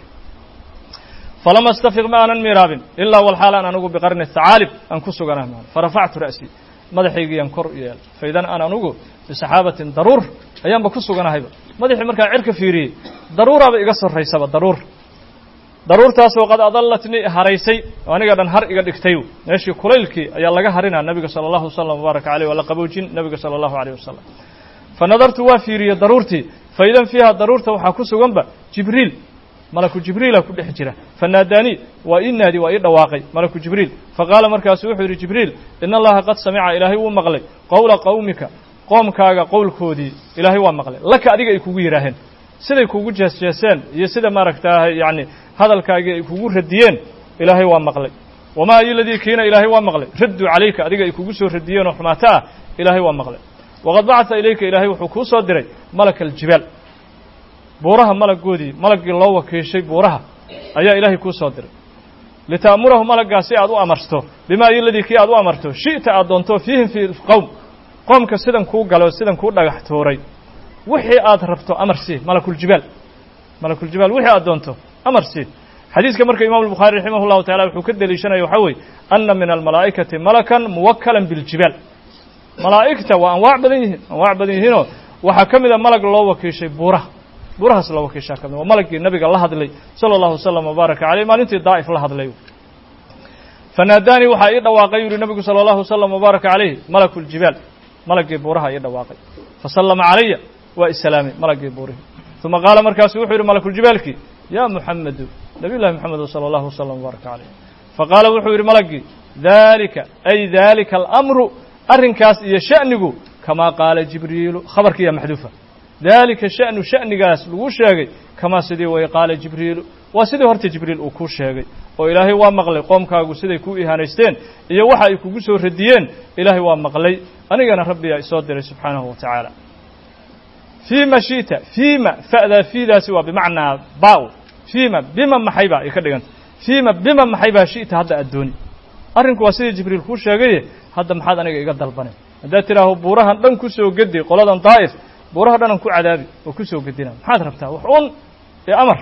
فلما استفق معنا ميراب الا والحال انا نغو بقرن الثعالب ان كسغنا فرفعت راسي madaxayga yan kor yeel faydan ana anugu saxaabatin daruur ayaan ba ku suganahay madaxii markaa cirka fiiriyay daruuraba iga soreysaba daruurtaas oo qad adallatni haraysay aniga dhan har iga dhigtay meeshii kulaylkii ayaa laga harinaa nabiga sallallahu alayhi wasallam barak alayhi wala qaboojin nabiga sallallahu alayhi wasallam fanadartu wa fiiriya daruurtii faydan fiha daruurta waxa ku suganba jibriil malaku jibriil ku dhex jira fanaadani wa inadi wa idhawaaqay malaku jibriil faqala markaas wuxuu yiri jibriil inna allaha qad sami'a ilaahi wa maqlay qawla qawmika qoomkaaga qowlkoodii ilaahi waa maqlay laka adiga ay kugu yiraahdeen siday kugu jeesjeeseen iyo sida maaragtaa yaani hadalkaaga ay kugu radiyeen ilaahi waa maqlay wama alladhi kiina ilaahi waa maqlay raddu alayka adiga ay kugu soo radiyeen oo xumaata ilaahi waa maqlay waqad ba'atha ilayka ilaahi wuxuu ku soo diray malakal jibaal buuraha malagoodii malagii loo wakiishay buuraha ayaa ilaahi ku soo diray litaamurahu malagaasi aad u amarsto bima alladhi kii aad u amarto shiita aad doonto fiihim fi qowmka sidan ku galo sidan ku dhagax tooray wixii aad rabto amar si malakul jibaal wixii aad doonto amar si xadiiska marka imaam al-bukhari rahimahullahu ta'ala wuxuu ka daliishanay waxa way anna min al-malaa'ikati malakan muwakkalan bil jibaal malaa'ikta waa anwaac badan yihiin waxa kamida malag loo wakiishay buurahaas loo wakiishay kamida waa malagii nabiga la hadlay sallallahu alayhi wasallam baraka alayhi maalintii daa'if la hadlay fanaadani waxa ay dhawaaqay yiri nabiga sallallahu alayhi wasallam baraka alayhi malakul jibaal malagii buuraha ay dhawaaqay fasallama alayya wa islaami malagii buurihi ثم قال مركز وحير ملك الجبالك يا محمد نبي الله محمد صلى الله عليه وسلم وبارك عليه فقال وحير ملكي ذلك الأمر أرنكاس يشأنه كما قال جبريل خبرك يا محذوفة ذلك شأن قاس لوشاقي كما سيدي ويقال جبريل وسيدي هرت جبريل وكوشاقي وإلهي ومغلي قوم كاقو سيدي كو إهانيستين إيا وحا يكو سور رديين إلهي ومغلي أنا ربي يصدر سبحانه وتعالى فيما شئت فيما فأذا في ذا سوى بمعنى باو فيما بما محيبا يكدغن فيما بما محيبا شئت هذا الدوني أرنك وسيد جبريل كو شيغاي هذا maxaad aniga iga dalbanay hada tiraaho buurahan dhan ku soo gadi qoladan Taif buuraha dhan ku cadaabi oo ku soo gadina maxaad rabtaa wuxuun ee amar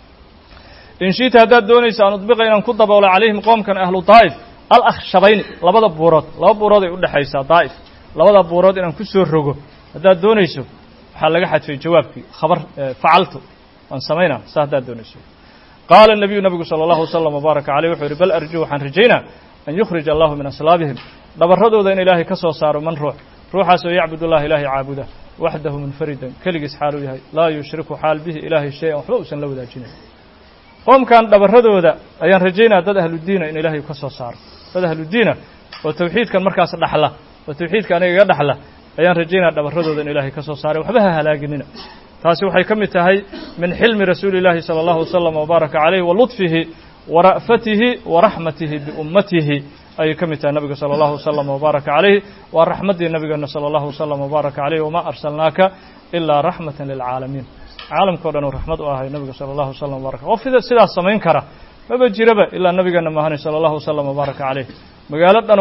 in shiita hada doonaysa aan udbiqa inaan ku daboolo calayhim qoomkan ahlu Taif al-akhshabayn laba buurood ay u dhaxaysa Taif labada buurood inaan ku soo rogo hada doonayso waxa laga xadfay jawaabkii khabar facaltu aan sameeyna saada doonayso قال النبي صلى الله عليه وسلم وبارك عليه وحر بل أرجو عن رجينا أن يخرج الله من أصلابهم دبردوا ذين إلهي كسو صاروا من روح سو يعبد الله إلهي عابده وحده منفردا كلجس حاله يهي لا يشرك حال به إلهي شيئا وحلوسا لو ذا جنة قوم كان دبردوا ذا أيان رجينا ضد أهل الدين إن إلهي كسو صار ضد أهل الدين والتوحيد كان مركز الدحلة والتوحيد كان يدحلة أيان رجينا دبردوا ذين إلهي كسو صار وحبها هلاقننا taasi waxay kamid tahay min xilmi rasuulillahi sallallahu alayhi wasallam wa baraka alayhi wa lutfihi wa ra'fatihi wa rahmatihi bi ummatihi ay kamid tahay nabiga sallallahu alayhi wasallam wa baraka alayhi wa rahmatihi nabiga sallallahu alayhi wasallam wa baraka alayhi wa ma arsalnaka illa rahmatan lil alamin caalamka dhan rahmad u ahay nabiga sallallahu alayhi wasallam wa baraka oo sidaas sameyn kara maba jiraba illa nabiga mahani sallallahu alayhi wasallam wa baraka alayhi magaalo dhan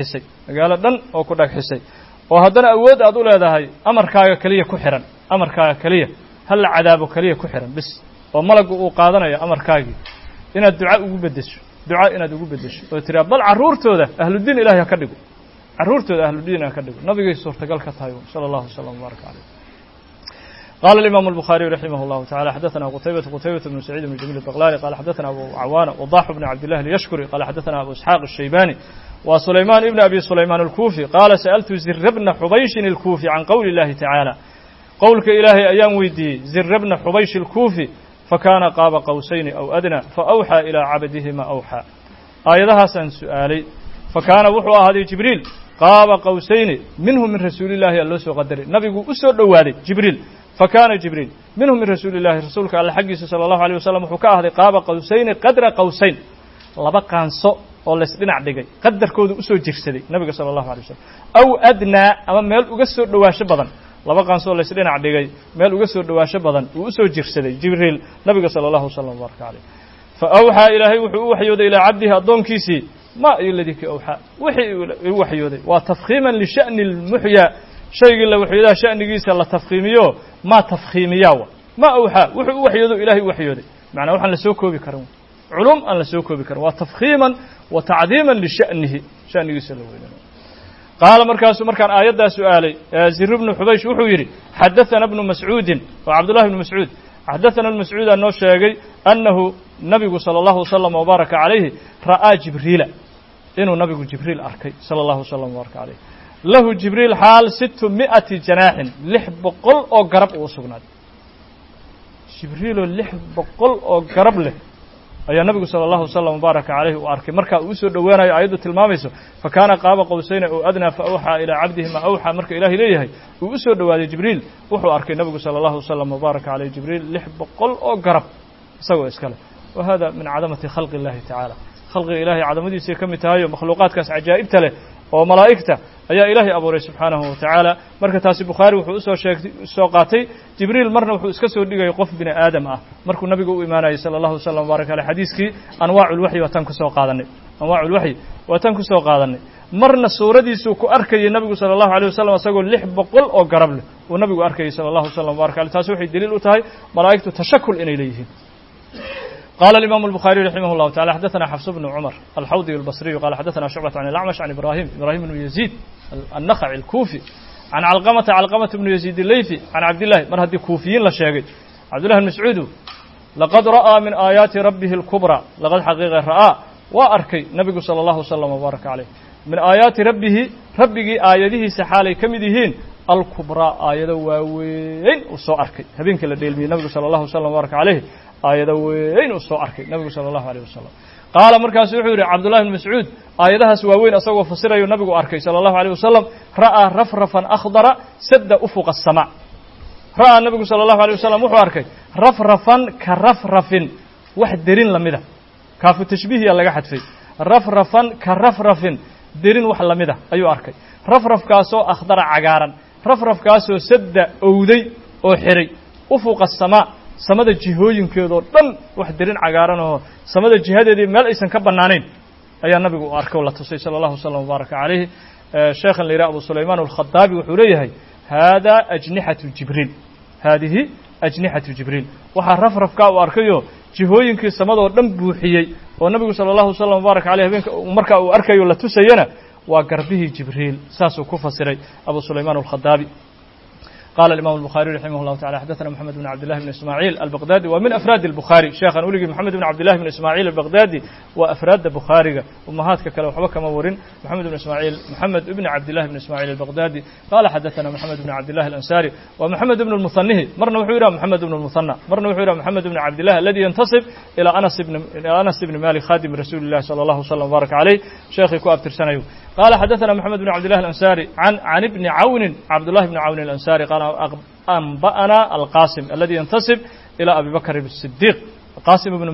oo ku dhagxisay oo haddana awood aad u leedahay amarkaaga kaliya ku xiran amarkaaga kaliya hal cadaabo kaliya ku xiran bis oo malagu uu qaadanayo amarkaagi inaad duca ugu bedesho oo tira bal caruurtooda ahlu diin ilaahay ka dhigo carruurtooda ahlu diin ka dhigo nabigay suurtagal ka tahay sala allahu wasalam wabaraka calayh قال الإمام البخاري رحمه الله تعالى حدثنا قتيبة بن سعيد بن جميل البغلاني قال حدثنا أبو عوانة وضاح بن عبد الله اليشكري قال حدثنا أبو إسحاق الشيباني وسليمان ابن أبي سليمان الكوفي قال سألت زر بن حبيش الكوفي عن قول الله تعالى قولك إلهي أيام ويدي زر بن حبيش الكوفي فكان قاب قوسين أو أدنى فأوحى إلى عبده ما أوحى آياتها سؤالي فكان وحوى هذه جبريل قاب قوسين منهم من رسول الله الله سقدر نبي أسر دوادي جبريل فكان جبريل منهم من رسول الله رسولك على حقه صلى الله عليه وسلم وحكاه قاب قوسين قدر قوسين لبا قانصو oo la isdhinac dhigay qadarkooda u soo jirsaday nabiga sallallahu alayhi wasallam aw adna ama meel uga soo dhawaasho badan laba qaansoo la isdhinac dhigay meel uga soo dhawaasho badan uu u soo jirsaday jibriil nabiga sallallahu alayhi wasallam baraka alayhi fa awha ilaahi wuxuu u waxyooday ila abdihi adoonkiisi ma iladika awha wixii uu waxyooday waa tafkhiman li sha'ni al muhya shayga la waxyoodaa sha'nigiisa la tafkhimiyo ma tafkhimiyaa ma awha wuxuu u waxyooday ilaahi waxyooday macna waxaan la soo koobi karin علوم أن لسوكو بكر وتفخيما وتعظيما لشأنه شأنه سلوين قال مركان آيات سؤالي زر بن حبيش وحويري حدثنا ابن مسعود وعبد الله بن مسعود حدثنا المسعود أنه شاقي أنه نبي صلى الله وسلم وبارك عليه رأى جبريل إنه نبي جبريل أركي صلى الله وسلم وبارك عليه له جبريل حال 600 جناح لحب قل أو قرب وصغناد جبريل لحب قل أو قرب له ayaa nabigu sallallahu alayhi wasallam baraka alayhi u arkay marka uu soo dhawaanayo ayadu tilmaamayso fakana qaaba qawsayna oo adna fa awha ila abdihi ma awha marka ilaahi leeyahay uu soo dhawaaday jibriil wuxuu arkay nabigu sallallahu alayhi wasallam baraka alayhi jibriil 600 oo garab isagoo iskale wa hada min adamati khalqi illahi ta'ala khalqi ilahi adamadiisa kamid tahay makhluuqaadkaas ajaa'ibta leh oo malaa'ikta ayaa ilaahi abuuray subhanahu wa ta'ala marka taasi bukhari wuxuu soo sheegay soo qaatay jibriil marna wuxuu iska soo dhigay qof bini aadam ah markuu nabigu u iimaanay sallallahu alayhi wasallam baraka alayhi hadiiski anwaa'ul wahyi watan ku soo qaadanay anwaa'ul wahyi watan ku soo qaadanay marna suuradiisu ku arkay nabigu sallallahu alayhi wasallam asagoo 600 oo garab leh oo nabigu arkay sallallahu alayhi wasallam baraka alayhi taasi waxay daliil u tahay malaa'iktu tashakkul inay leeyihiin قال الإمام البخاري رحمه الله تعالى حدثنا حفص بن عمر الحوضي البصري قال حدثنا شعبة عن الأعمش عن إبراهيم بن يزيد النخعي الكوفي عن علقمة بن يزيد الليثي عن عبد الله من هدي كوفيين لشيء عبد الله بن مسعود لقد رأى من آيات ربه الكبرى لقد حقيقة رأى وأركي نبي صلى الله عليه وسلم وبارك عليه من آيات ربه آياته سحالي كمدهين الكبرى آيات وين وصو أركي هبين كلا ديل بي نبي صلى الله عليه وسلم وبارك عليه آيات وين وصو أركي نبي صلى الله عليه وسلم قال مركز وحوري عبد الله بن مسعود آياتها سواوين أصوى فسره النبي أركي صلى الله عليه وسلم رأى رفرفا أخضر سد أفق السماء رأى النبي صلى الله عليه وسلم وحو أركي رفرفا كرفرف واحد ديرين لمده كافو تشبيه يلا قاعد فيه رفرفا كرفرف ديرين واحد لمده أيو أركي رفرف كاسو أخضر عقارا رفرف كاسو سد أودي أو حري أفق السماء samada jihooyinkeedoo dhan wax dirin cagaaran oo samada jihadeedii meel aysan ka banaanayn ayaa nabigu u arkay la tusay sallallahu alayhi wasallam baraka alayhi sheekhan leeyahay Abu Sulaymaan al-Khaddabi wuxuu leeyahay hada ajnihatu jibril hadihi ajnihatu jibril waxa rafrafka u arkayo jihooyinkii samada oo dhan buuxiyay oo nabigu sallallahu alayhi wasallam baraka alayhi habeenka marka uu arkayo la tusayna waa garbihi jibril saasoo ku fasiray Abu Sulaymaan al-Khaddabi قال الإمام البخاري رحمه الله تعالى حدثنا محمد بن عبد الله بن إسماعيل البغدادي ومن أفراد البخاري شيخا أولي محمد بن عبد الله بن إسماعيل البغدادي وأفراد البخاري أمهاتك كلو حبك مورين محمد بن إسماعيل محمد بن عبد الله بن إسماعيل البغدادي قال حدثنا محمد بن عبد الله الأنصاري ومحمد بن المثنى مرنا وحيرا محمد بن المثنى مرنا وحيرا محمد بن عبد الله الذي ينتصب إلى أنس بن مالك خادم رسول الله صلى الله عليه وسلم وبارك عليه شيخي كواب ترسنيو قال حدثنا محمد بن عبد الله الأنصاري عن ابن عون عبد الله بن عون الأنصاري قال أنبأنا القاسم الذي ينتسب إلى أبي بكر الصديق قاسم بن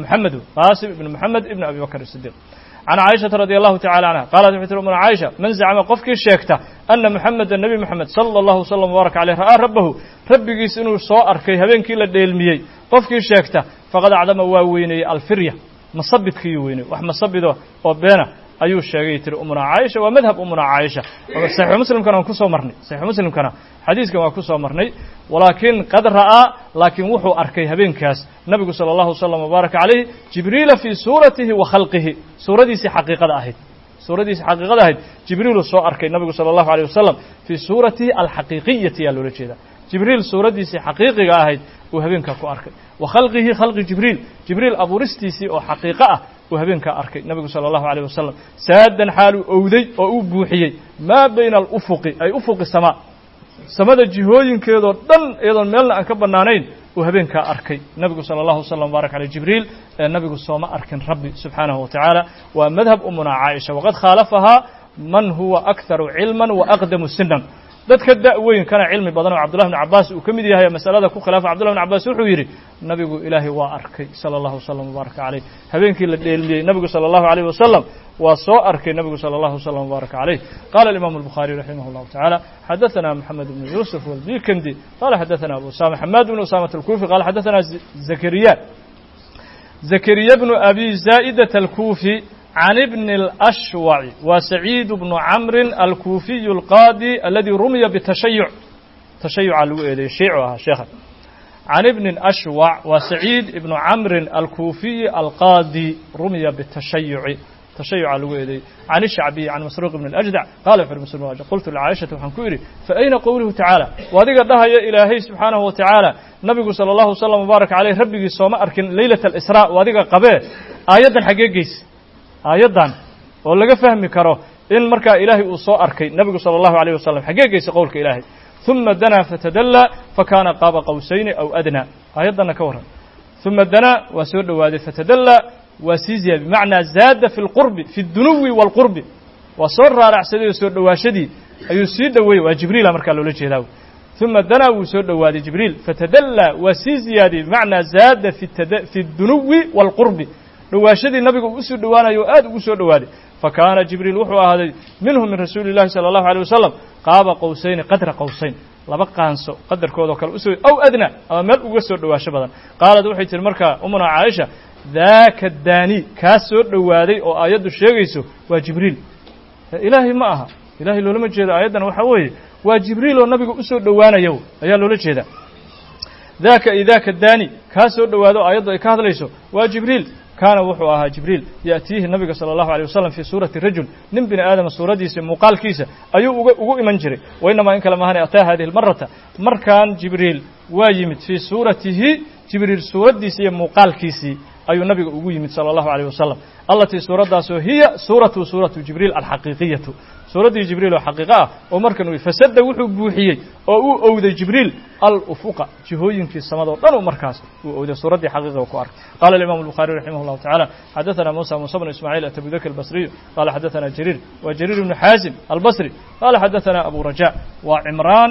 محمد ابن أبي بكر الصديق عن عائشة رضي الله تعالى عنها قالت مثل أمنا عائشة من زعم قفك الشيكتة أن محمد النبي محمد صلى الله عليه وسلم وبارك عليه رأى ربه ربك سنو صائر كي هبين كلا ديلميي قفك الشيكتة فقد عدم واويني الفرية مصبت كيويني وحمصبت وبينه ayuu sheegay tir umuna Aisha waa madhab umuna Aisha sahih muslim kana ku soo marnay sahih muslim kana xadiiska waa ku soo marnay walaakin qad raa laakin wuxuu arkay habeenkaas nabigu sallallahu alayhi wasallam baraka alayhi jibril fi suratihi wa khalqihi suradiisi xaqiiqada ahayd suuradiisa xaqiiqada ahayd jibriil soo arkay nabigu sallallahu alayhi wasallam fi suuratihi alxaqiiqiyati yaa loola jeedaa jibriil suuradiisii xaqiiqiga ahayd uu habeenkaa ku arkay wa khalqihi khalqi jibriil abuuristiisii oo xaqiiqo ah uu habeenkaa arkay nabigu sala allahu alayh wasalam saadan xaaluu owday oo uu buuxiyey maa bayna alufuqi ay ufuqi samaa samada jihooyinkeedoo dhan iyadoon meelna aan ka bannaanayn uu habeenkaa arkay nabigu sala allahu wasalam wbaaraka aleyh jibriil ee nabigu sooma arkin rabbi subxaanahu wa tacaala waa madhab umuna caaisha waqad khaalafahaa man huwa akharu cilman wa aqdamu sinan dadka da'weynkana cilmi badan oo cabdullahi bn cabbaas uu ka mid yahay masalada ku khilaafa cabdullahi bn cabbaas wuxuu yidhi nabigu ilaahay waa arkay sala allahu wasalam wbaaraka caleyh habeenkii la dheelmiyey nabigu sala allahu alayh wasalam waa soo arkay nabigu sala allahu wasalam wbaaraka caleyh qala alimaamu albukhaariy raximah llahu tacaala xadaثana moxamed bnu yuusuf walbikandi qala xadaثana abu usama xamaad bnu usamat alkufi qala xadaثana zakariya bnu abi zaa'idata alkufi عن ابن الأشوع وسعيد بن عمرو الكوفي القاضي الذي رمي بالتشيع تشيع شيعها شيخا عن ابن الأشوع وسعيد بن عمرو الكوفي القاضي رمي بالتشيع تشيع الويدي عن الشعبي عن مسروق بن الأجدع قال في مسلم قلت لعائشة وحنكوري فأين قوله تعالى وهذه قدها يا إلهي سبحانه وتعالى نبي صلى الله عليه وسلم وبارك عليه ربي صوم أركن ليلة الإسراء وهذه قبيه آيات حقيقيس aayaddan oo laga fahmi karo in markaa ilaahay uu soo arkay nabigu sala allahu alayh wasalam xageegaysa qowlka ilaahay uma danaa fatadallaa fakaana qaaba qawsayni aw adnaa aayaddanna ka warran uma danaa waa soo dhowaaday fatadallaa waa sii ziyaada bimacnaa zaada fi lqurbi fi dunuwi waalqurbi waa soo raaracsaday oo soo dhowaashadii ayuu sii dhoweeyey waa jibriila markaa loola jeedaa uma danaa wuu soo dhowaaday jibriil fatadallaa waa sii ziyaadiyey bimacnaa zaada fi dunuwi waalqurbi dhowaashadii nabiga uu usoo dhowaanayo oo aad ugu soo dhowaaday fakaana jibriil wuxuu ahaaday minhu min rasuuli llahi sala allahu alيyh wasalam qaaba qawsayni qadra qawsayn laba qaanso qadarkoodao kale usoo aw adna ama meel uga soo dhowaasho badan qaalad waxay tihi markaa umuna caaisha daaka daani kaa soo dhowaaday oo aayaddu sheegayso waa jibriil ilaahay ma aha ilahay loolama jeedo aayaddan waxaa weeye waa jibriil oo nabiga usoo dhowaanayo ayaa loola jeedaa daaka idaaka daani kaa soo dhowaado aayaddu ay ka hadlayso waa jibriil kaana wuxuu ahaa jibriil ya'tiihi nabiga sala allahu alيyh wasalam fii suurati rajul nin bini aadama suuradiisa muuqaalkiisa ayuu ugu iman jiray wa inamaa in kale mahane ataa hadihi lmarata markaan jibriil waa yimid fii suuratihi jibriil suuraddiisa iyo muuqaalkiisii ayuu nabiga ugu yimid sala allahu alayh wasalam allatii suuraddaasoo hiya suuratu jibriil alxaqiiqiyatu suuraddii jibriil oo xaqiiqo ah oo markan uu fasada wuxuu buuxiyey oo uu owday jibriil alufuqa jihooyinkii samadoo dhan markaas uu owday suuraddii xaqiiqa ku arkay qala alimam الbukhariي raximah اllahu taعala xadaثana musa bn ismaaعiil atabudaki albasriyu qala xadaثana jariir wa jariir ibnu xaazim albasri qala xadaثana abu raja wa cimraan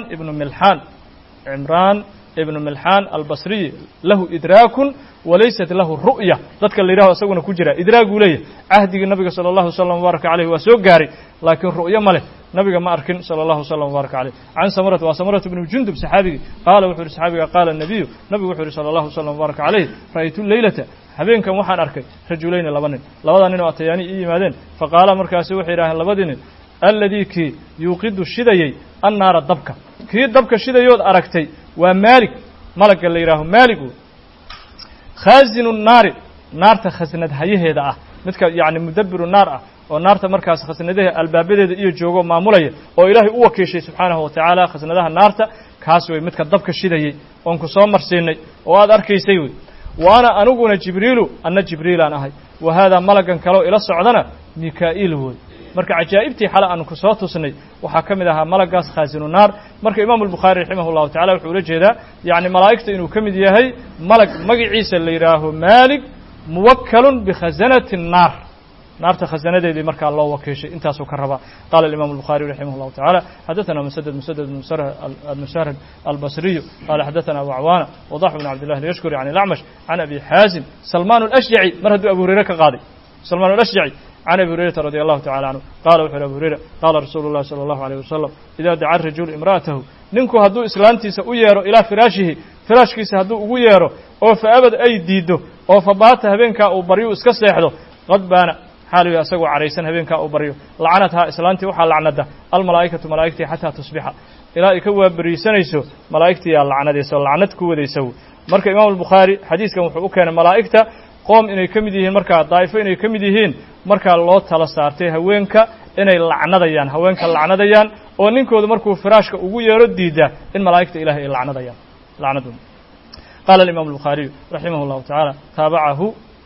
ibnu milxaan albasriyi lahu idraakun walaysat lahu ru'ya dadka la yidhaho isaguna ku jira idraaguu leeyahy cahdigii nabiga sala allahu wasalam wbaaraka caleyh waa soo gaaray laakiin ru'yo ma leh nabiga ma arkin sala allahu wasalam wbaaraka caleyh can samurata waa samaratu bnu jundub saxaabigii qaala wuxuu yihi saxaabiga qaala nabiyu nabigu wuxuu yihi sala allahu wasalam wbaaraka caleyh ra'aytu leylata habeenkan waxaan arkay rajulayni laba nin labada nin oo atayaani ii yimaadeen faqaala markaasi waxay yidhaaheen labadii nin alladii kii yuuqidu shidayey annaara dabka kii dabka shidayood aragtay waa maalig malagga la yidhaaho maalig khaazinu naari naarta khasnad hayaheeda ah midka yacni mudabbiru naar ah oo naarta markaas khasnadaha albaabadeeda iyo joogo maamulaya oo ilaahay u wakiishay subxaanahu wa tacaala khasnadaha naarta kaas wey midka dabka shidayey oon ku soo marsiinay oo aad arkaysay wey wa ana aniguna jibriilu anna jibriilaan ahay wa haadaa malaggan kaleo ila socdana mikaa'iil woy marka cajaa'ibtii xale aanu ku soo tusnay waxaa ka mid ahaa malaggaas khaasinu naar marka imaamu albukhaari raximah llahu tacala wuxuu ula jeedaa yacni malaa'igta inuu ka mid yahay malag magaciisa la yidhaaho maalig muwakkalun bikhazanati الnaar naarta khasanadeedii markaa loo wakiishay intaasuu ka rabaa qala alimam الbukhariي raximah اllahu taعala xadaثana msdd bnu sarhad albasriyu qala xadaثana abu cwaana wadax bn cabdillahi اlyashkuri can اlacmash can abi xaazim salman اlashjaci mar hadduu abu hurayre ka qaaday salman اlashjaci can abi hurayrata radi allahu tacala canhu qala wuxu uhi abu hurayra qaala rasuulu اllahi salى allahu alيyh wasalam ida daca rajulu imra'atahu ninku hadduu islaantiisa u yeero ilaa firaashihi firaashkiisa hadduu ugu yeero oo fa abad ay diiddo oo fa baata habeenkaa uu baryu iska seexdo qadbaana xaaliyo isagoo caraysan habeenkaa uu baryo lacanathaa islaantii waxaa lacnada almalaa'ikatu malaa'igtii xataa tusbixa ilaa ay ka waaberiisanayso malaa'igtii yaa lacnadaysa lacnad ku wadaysa marka imaamu albukhaari xadiiskan wuxuu u keenay malaa'igta qoom inay ka mid yihiin markaa daa'ifo inay ka mid yihiin markaa loo tala saartay haweenka inay lacnadayaan haweenka lacnadayaan oo ninkooda markuu firaashka ugu yeero diida in malaa'igta ilaahay ay lacnadayaan lacnadun قال الإمام البخاري رحمه الله تعالى تابعه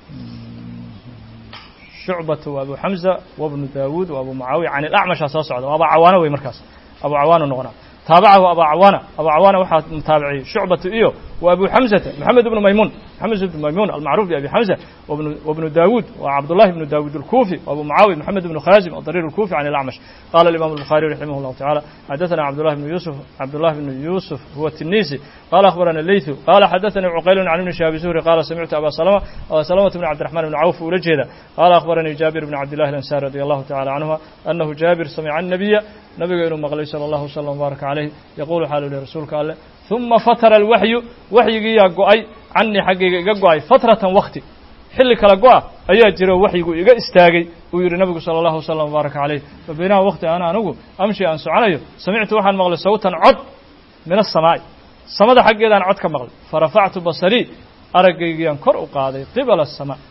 شعبة وأبو حمزة وابن داود وأبو معاوية عن الأعمش أصاصعد وأبو عوانة ومركز أبو عوانة النغنى تابعه أبو عوانة واحد متابعي شعبة إيو وأبو حمزة محمد بن ميمون المعروف بأبي حمزة وابن داود وعبد الله بن داود الكوفي وأبو معاوية محمد بن خازم الضرير الكوفي عن الأعمش قال الإمام البخاري رحمه الله تعالى حدثنا عبد الله بن يوسف هو التنيسي قال أخبرنا الليث قال حدثني عقيل عن ابن شهاب الزهري قال سمعت أبا سلمة بن عبد الرحمن بن عوف ولجهده قال أخبرني جابر بن عبد الله الأنصاري رضي الله تعالى عنه أنه جابر سمع النبي مغلي صلى الله وسلم وبارك عليه يقول حال لرسولك الله ثم فتر الوحي وحيغي يا غاي عني حقيقه iga go'ay fatratan waqti xilli kala go'a ayaa jiro waxyigu iga istaagay uu yiri nabigu sallallahu alayhi wasallam baraka alayhi babayna waqti ana anigu amshi aan soconayo samictu waxaan maqlay sawtan cod min as-samaa'i samada xaggeedaan cod ka maqlay farafa'tu basari aragaygiyan kor u qaaday qibala as-samaa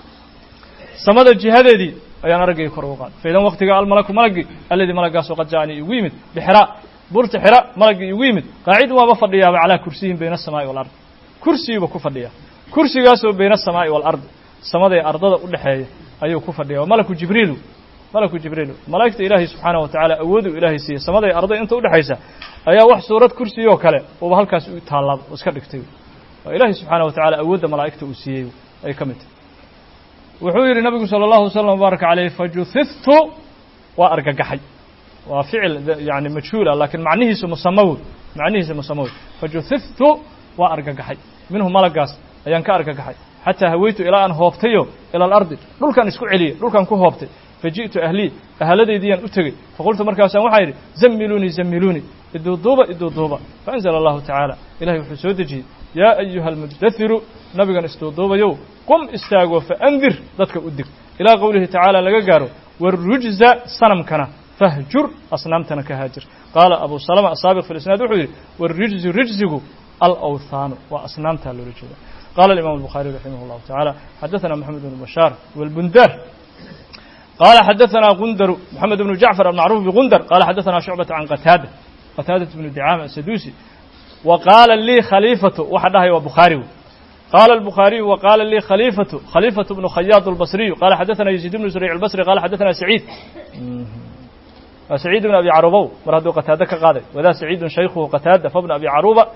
samada jihadeedii ayaan aragay kor u qaaday fiidan waqtiga al-malaku malagi alladii malagaas oo qad jaani igu yimid bixira burta xira malagi igu yimid qaacid waa fadhiyaa ala kursiyin bayna as-samaa'i wal ard kursiga ku fadhiya kursigaas oo bayna as-samaa'i wal ard samada iyo ardada u dhaxeeya ayuu ku fadhiyaa malaku jibriil malaa'ikta ilaahay subhanahu wa ta'ala awoodu ilaahay siiyay samada iyo ardada inta u dhaxaysa ayaa wax suurad kursiyo kale oo halkaas u taalaad oo iska dhigtay oo ilaahay subhanahu wa ta'ala awooda malaa'ikta uu siiyay ay kamid wuxuu yiri nabigu sallallahu alayhi wasallam baraka alayhi fajuthtu wa argagaxay waa ficil yani majhuul laakiin macnihiisu musammaw fajuthtu wa argagaxay minhu malagaas ayaan ka argagaxay hatta hawaytu ila an hoobtayo ila al-ardi dhulkan isku celiye dhulkan ku hoobtay fajiitu ahladaydiyan u tagay faqultu markaasaan waxa yiri zammiluni iduduba faanzala Allah ta'ala ilahi wuxuu soo dejiyay ya ayyuha al-mudaththir nabigan istudubayo qum istaago fa anzir dadka u dig ila qawlihi ta'ala laga gaaro warujza sanamkana fahjur asnamtana ka haajir qala abu salama asabiq fi al-isnad wuxuu yiri warujzu rijzigu الأوثان وأصنامتها للرجال قال الإمام البخاري رحمه الله تعالى حدثنا محمد بن بشار والبندار قال حدثنا غندر محمد بن جعفر المعروف بغندر قال حدثنا شعبة عن قتادة بن دعامة السدوسي وقال لي خليفة وحدها وبخاري قال البخاري وقال لي خليفة بن خياط البصري قال حدثنا يزيد بن زريع البصري قال حدثنا سعيد بن أبي عروبة مرهدو قتادة كقاضي وذا سعيد شيخه قتادة فابن أبي عروبة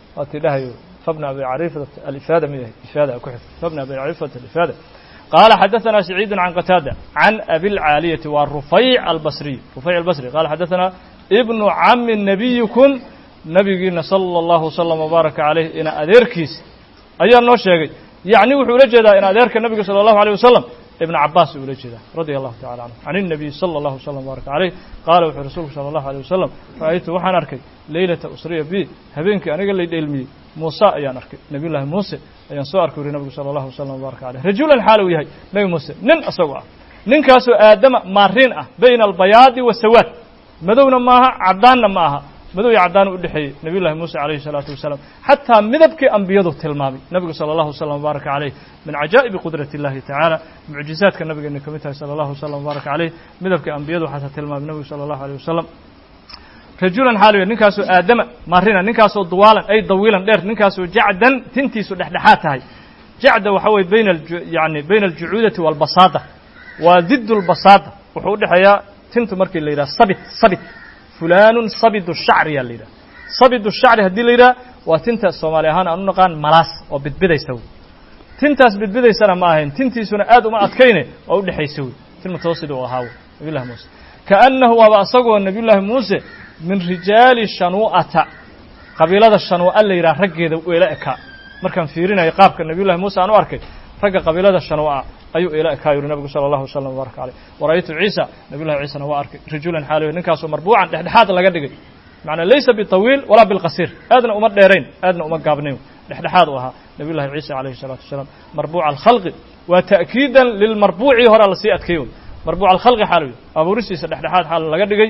فابن أبي عريفة الإفادة من الإفادة فابن أبي عريفة الإفادة قال حدثنا سعيد عن قتادة عن أبي العالية والرفيع البصري قال حدثنا ابن عم نبيكم نبينا صلى الله وسلم وبارك عليه إن أديركيس أيها النوشيغي يعني وحو لجدا إن أديرك النبي صلى الله عليه وسلم ابن عباس ولجدا رضي الله تعالى عنه عن النبي صلى الله عليه وسلم وبارك عليه قال وحو رسول صلى الله عليه وسلم رأيت وحان أركي ليلة أسرية بي هبينك أنا قال لي ديلمي موسى أيان أركي نبي الله موسى أيان سو أركي النبي صلى الله عليه وسلم وبارك عليه رجولا حالوي هاي نبي موسى نن أسوأ نن كاسو آدم مارين بين البياض والسواد مدونا معها عدانا معها مدو يعدان ودحي نبي الله موسى عليه الصلاة والسلام حتى مذبك أنبياء تلمامي نبي صلى الله عليه وسلم وبارك عليه من عجائب قدرة الله تعالى معجزات كالنبي إنكمتها صلى الله عليه وسلم وبارك عليه مذبك أنبياء حتى تلمامي نبي صلى الله عليه وسلم رجلا حاليا نكاسو آدم مارينا نكاسو طوالا أي طويلا دير نكاسو جعدا تنتيسو دحدحاتها جعد وحوي بين الجعودة والبساطة وضد البساطة وحود حياة تنت مركي الليلة صبت فلان صبد الشعر يا الليلة صبد الشعر هدي الليلة وتنت الصومالي هان أنو نقان ملاس وبدبدا يسوي تنتاس بدبدا يسرى معهن تنتيسونا آدو ما أتكيني وأود حيسوي تنم توصد وهاو نبي الله موسى كأنه وبأصقه النبي الله موسى من رجال الشنوءة قبيلة الشنوءة اللي يرى رجل وإلائك مركان فيرنا يقابك النبي الله موسى أنو أركي رجل قبيلة الشنوءة أيو إلائك يقول النبي صلى الله عليه وسلم وبارك عليه ورأيت عيسى نبي الله عيسى نو أركي رجلا حاله نكاسو مربوعا لحد هذا لقدق معنى ليس بالطويل ولا بالقصير أدنى أمر ديرين أدنى أمر قابنين لحد وها نبي الله عيسى عليه الصلاة والسلام مربوع الخلق وتأكيدا للمربوع هرا لسيئة كيون مربوع الخلق حاله أبو رسيس لحد حال لقدق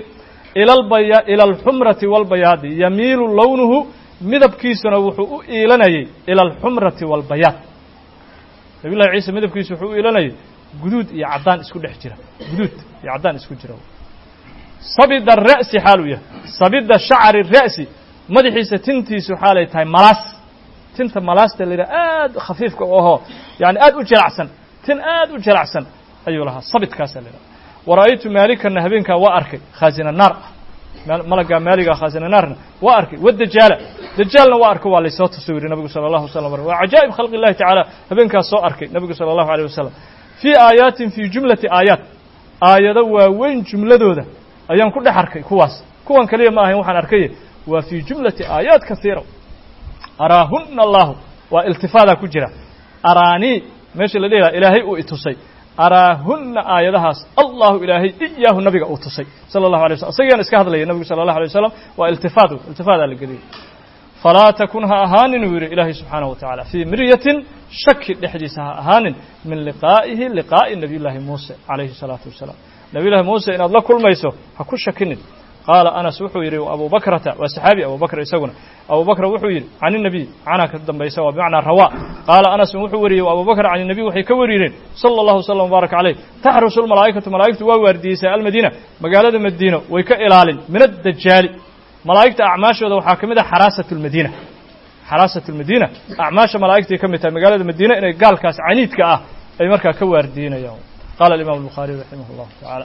إلى الحمرة والبياض يميل لونه مذب كيسنا وحو إلى الحمرة والبياض nabiyullahi ciise midabkiisu wuxuu u ilanayay guduud iyo caddaan isku dhex jira guduud iyo caddaan isku jira sabida ra'si xaaluu yahay sabida shacri ra'si madaxiisa tintiisu xaalay tahay malaas tinta malaasta la yidhaha aad khafiifka u ahoo yani aad u jelacsan tin aad u jelacsan ayuu lahaa sabidkaasaa la yidhaha wara'aytu maalikana habeenkaa waa arkay khaasina naar malagaa maaliga khaasina naarna waa arkay wadajaala dajaalna waa arkay waa laysoo tuso yidhi nabigu sala allahu wasalam waa cajaa'ib khalqi illahi tacaala habeenkaas soo arkay nabigu sala allahu alayh wasalam fii aayaatin fii jumlati aayaat aayado waaweyn jumladooda ayaan ku dhex arkay kuwan kaliya ma ahayn waxaan arkay waa fii jumlati aayaat kaiira araahunna allahu waa iltifaadaa ku jira araanii meesha la dhihi laha ilaahay uu itusay araahunna aayadahaas allahu ilaahay iyaahu nabiga uu tusay sala allahu alay waslm isagiiaan iska hadlaya nabigu sala allahu alay wasalam waa iltifaadaa la geliyay falaa takun ha ahaanin uu yidhi ilaahay subxaanahu wa tacaala fii miryatin shaki dhexdiisa ha ahaanin min liqaa'ihi liqaa'i nabiy llaahi muuse calayhi salaatu wasalaam nabiy llahi muuse inaad la kulmayso ha ku shakinin qaala anas wuxuu yidhi abu bakrata waa saxaabi abu bakr isaguna abu bakr wuxuu yidhi can الnabiy canaa ka dambaysa waa bimacnaa rawaa qaala anas wuxuu wariyey abu bakr can الnabiy waxay ka wariyeen salى اllahu wslam wbaaraka calayh taxrusu اlmalaa'ikatu malaa'igtu waa waardiyeysay almadiina magaalada madiino way ka ilaalin min addajaali malaa'igta acmaashooda waxaa ka mid ah xaraasatu اlmadiina xaraasatu اlmadiina acmaasha malaa'igtay ka mid tahay magaalada madiina inay gaalkaas caniidka ah ay markaa ka waardiinayaan qaala alimam الbukhaariy raximah اllahu tacaala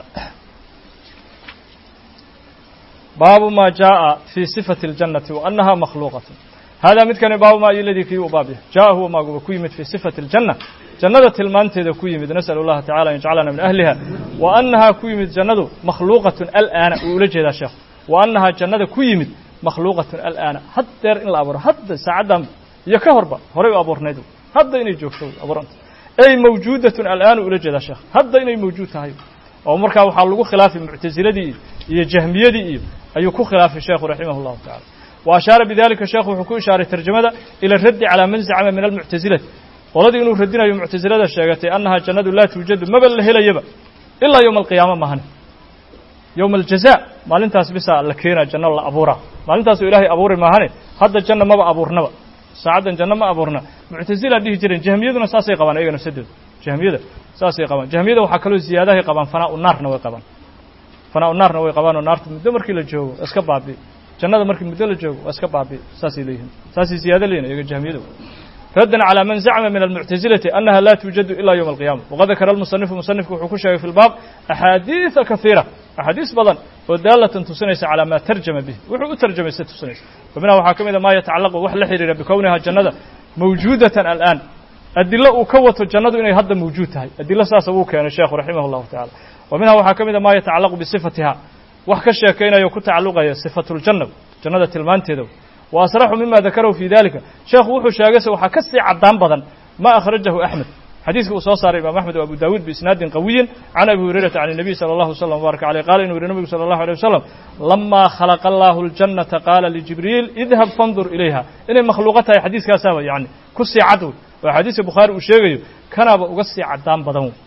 baabu ma jaaءa fii صifati اljannati waanaha makhluuqat hada midkani baabu ma iladii kii u baab yahay jaaءa huwa maaguba ku yimid fii صifati اljanna jannada tilmaanteeda ku yimid nasأl اllaha tacala an yajcalana min ahliha wa annahaa ku yimid jannadu makhluuqatun al'aana uu ula jeedaa sheekh wa annahaa jannada ku yimid makhluuqatun al'aana haddeer in la abuuro hadda saacaddan iyo ka horba horay u abuurnayd hadda inay joogto abuuranta ay mawjuudatun al'aana ula jeedaa sheekh hadda inay mawjuud tahay oo markaa waxaa lagu khilaafay muctasiladii iyo jahmiyadii iyo ayuu ku khilaafay sheekhu raximah اllahu tacala wa ashaara bidalika sheekhu wuxuu ku ishaaray tarjamada ila raddi calaa man zacama min almuctasilati qoladii inuu radinayo muctasilada sheegatay annahaa jannadu laa tuujadu maba la helayaba ilaa yowma alqiyaama mahane yowma aljaza maalintaas bisaa la keenaa janno la abuuraa maalintaasuu ilaahay abuuri maahane hadda janna maba abuurnaba saacaddan janno ma abuurna muctasilaa dhihi jireen jahmiyaduna saasay qabaan ayaga nafsadooda jahmiyada saasay qabaan jahmiyada waxaa kaloo ziyaadahay qabaan fanaa naarna way qabaan fanaa naarna way qabaan oo naarta muddo markii la joogo waa iska baabi jannada markii muddo la joogo waa iska baabi saasay leeyihiin saasay ziyaado leeyihin ayaga jahmiyadu raddan calaa man zacma min almuctasilati annaha laa tuujadu ila yowma alqiyama waqad dakara almusanifu musanifku wuxuu ku sheegay fi lbaab axaadiida kaiira axaadiis badan oo daalatan tusinaysa calaa maa tarjama bih wuxuu u tarjamaysa tusinaysa wa minha waxaa ka mid a maa yatacallaqu wax la xidhiira bikowniha jannada mawjuudatan al'aan adilo uu ka wato jannadu inay hadda mawjuud tahay adilo saasa wuu keenay sheekhu raximah اllahu tacala wa minha waxaa ka mid a maa yatacallaqu bisifatiha wax ka sheekaynayo ku tacalluqaya sifatu ljanna jannada tilmaanteeda wa asraxu mima dakarahu fi dalika sheekhu wuxuu sheegayse waxaa ka sii caddaan badan ma akhrajahu axmed xadiiska uu soo saaray imaam axmed o abu daawuud biisnaadin qawiyin can abi hurayrata can الnabiy salى اllahu wslam wbaaraka aleyh qaala inuu yihi nabigu salى اllahu alيه wasalam lama khalaqa allahu اljannata qaala lijibriil idhab fandur ilayha inay makhluuqo tahay xadiiskaasaaba yani ku sii cad wey oo xadiiska bukhaari uu sheegayo kanaaba uga sii caddaan badan wey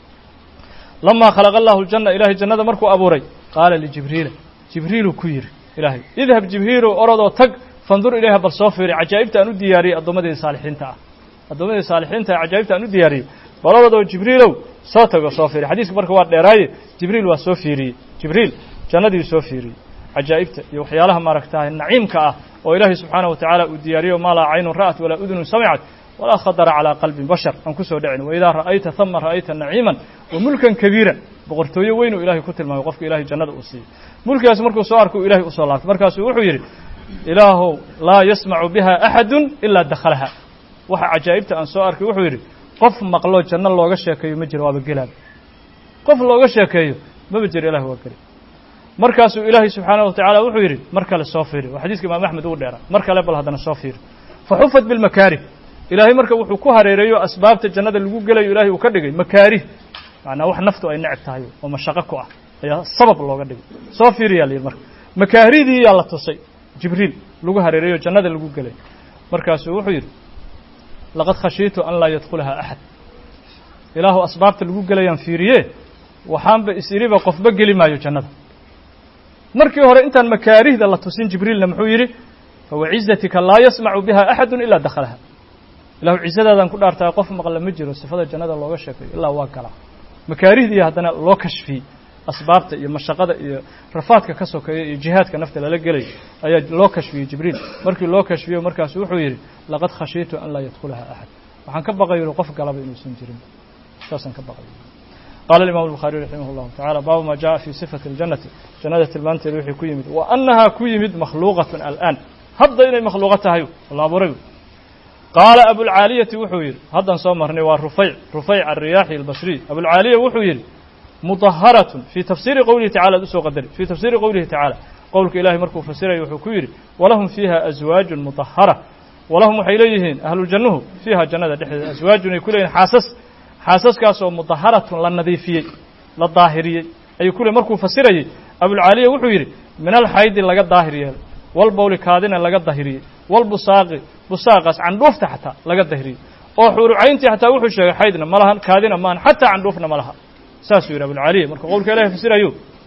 lamaa khalaqa allahu aljanna ilaahay jannada markuu abuuray qaala lijibriila jibriiluu ku yidhi ilaahay idhab jibriilow orodoo tag fandur ilayha bal soo fiiri cajaa'ibta aan u diyaariyey addoommadii saalixiinta ah addoommadii saalixiinta ah cajaa'ibta aan u diyaariyey bal orodoo jibriilow soo tago soo fiiri xadiiska marka waa dheeraaye jibriil waa soo fiiriyey jibriil jannadii soo fiiriyey cajaa'ibta iyo waxyaalaha maaragtahay naciimka ah oo ilaahay subxaanahu wa tacaala uu diyaariyo maa laa caynun ra'at walaa udunun samicat walaa khadara calaa qalbi bashar aan ku soo dhicin waidaa ra'ayta hama ra'ayta naciiman wa mulkan kabiiran boqortooyo weyn uu ilahay ku tilmaamay qofka ilahay jannada uu siiyey mulkigaas markuu soo arko ilahay usoo laabtay markaasuu wuxuu yidhi ilaahow laa yasmacu biha axadu ilaa dakhalaha waxa cajaa'ibta aan soo arkay wuxuu yidhi qof maqlo janno looga sheekeeyo ma jiro waaba gelaaba qof looga sheekeeyo maba jiro ilahi waa geli markaasuu ilaahay subxaanahu wa tacaala wuxuu yidhi mar kale soo fiiri waa xadiiska imaam axmed ugu dheera mar kale bal haddana soo fiiri faxufat bilmakaarih ilaahay marka wuxuu ku hareereeyo asbaabta jannada lagu gelayo ilaahay uu ka dhigay makaarih macnaa wax naftu ay neceb tahay oo mashaqo ku ah ayaa sabab looga dhigay soo fiiriyaa la yidhi marka makaarihdii yaa la tusay jibriil lagu hareereeyo jannada lagu gelay markaasuu wuxuu yidhi laqad khashiitu an laa yadkhulaha axad ilaahu asbaabta lagu gelayaan fiiriye waxaanba is-iriba qofba geli maayo jannada markii hore intaan makaarihda la tusin jibriilna muxuu yidhi fawacizatika laa yasmacu biha axadu ilaa dakhalaha ilaahu ciisadaadaan ku dhaartaa qof maqla ma jiro sifada jannada looga sheekeeyo ilaa waa galaa makaarihdii haddana loo kashfiyey asbaabta iyo mashaqada iyo rafaadka ka sokeeya iyo jihaadka nafta lala gelay ayaa loo kashfiyey jibriil markii loo kashfiyo markaas wuxuu yidhi laqad khashiitu an laa yadkhulaha axad waxaan ka baqay qof galaba inuusan jirin saasaan ka baqay قال الإمام البخاري رحمه الله تعالى باب ما جاء في صفة الجنة جنة المانتي وحي كيمد وأنها كيمد مخلوقة الآن هذا إلى مخلوقتها الله بريو قال أبو العالية وحوير هذا صومرني رفيع الرياحي البصري أبو العالية وحوير مطهرة في تفسير قوله تعالى دسو قدر في تفسير قوله تعالى قولك إلهي مركو فسيري وحكوير ولهم فيها أزواج مطهرة ولهم حيليهن أهل الجنة فيها جنة أزواج يكون حاسس كاسو مطهرة للنظيفية للظاهرية أي كل مركو فسيري أبو العالية وحوير من الحيد لقى الظاهرية والبول كادنا لقى الظاهرية والبصاق عن روفت حتى لقى الظاهرية وحور عينتي حتى وحش حيدنا ملها كادنا مان حتى عن روفنا ملها ساسوير أبو العالية مركو قولك إلهي فسيري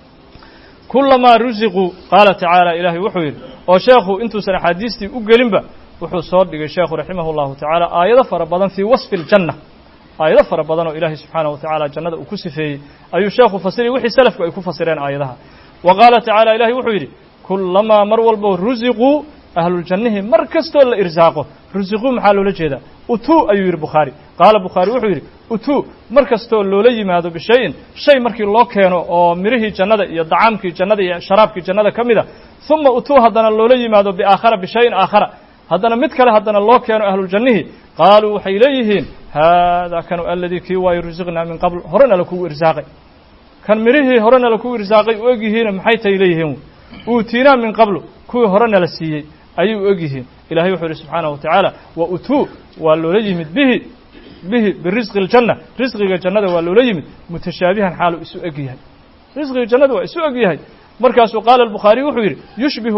كلما رزقوا قال تعالى إلهي وحوير وشيخو انتو سنة حديثتي أقلنبا وحو صور دقى الشيخ رحمه الله تعالى آيات فربضا في وصف الجنة آيات فربضا إلهي سبحانه وتعالى جنة أكسفي أي الشيخ فسري وحي سلف أي كفسرين آياتها وقال تعالى إلهي وحوير كلما مروا البو رزقوا أهل الجنة مركزتو الإرزاقه رزقوا محالو لجيدا أتو أيو البخاري قال البخاري وحوير أتو مركزتو اللولي ماذا بشيء شيء مركي الله كانوا ومره جنة يدعامك جنة شرابك جنة كمدة ثم أتو هدنا اللولي ماذا بآخر بشيء آخر هدنا متكله هدنا الله كانوا أهل الجنة قالوا حيليهن هذا كانوا الذي كيوا يرزقنا من قبل هرنا لكو إرزاقي كان مره هرنا لكو إرزاقي وأجيهن محيط إليهم أوتينا من قبل كو هرنا لسيي أي أجيهن إلهي وحده سبحانه وتعالى وأتو والوليمد به بالرزق الجنة رزق الجنة والوليمد متشابها حاله إسوء أجيهن رزق الجنة وإسوء أجيهن مركز قال البخاري وحده يشبه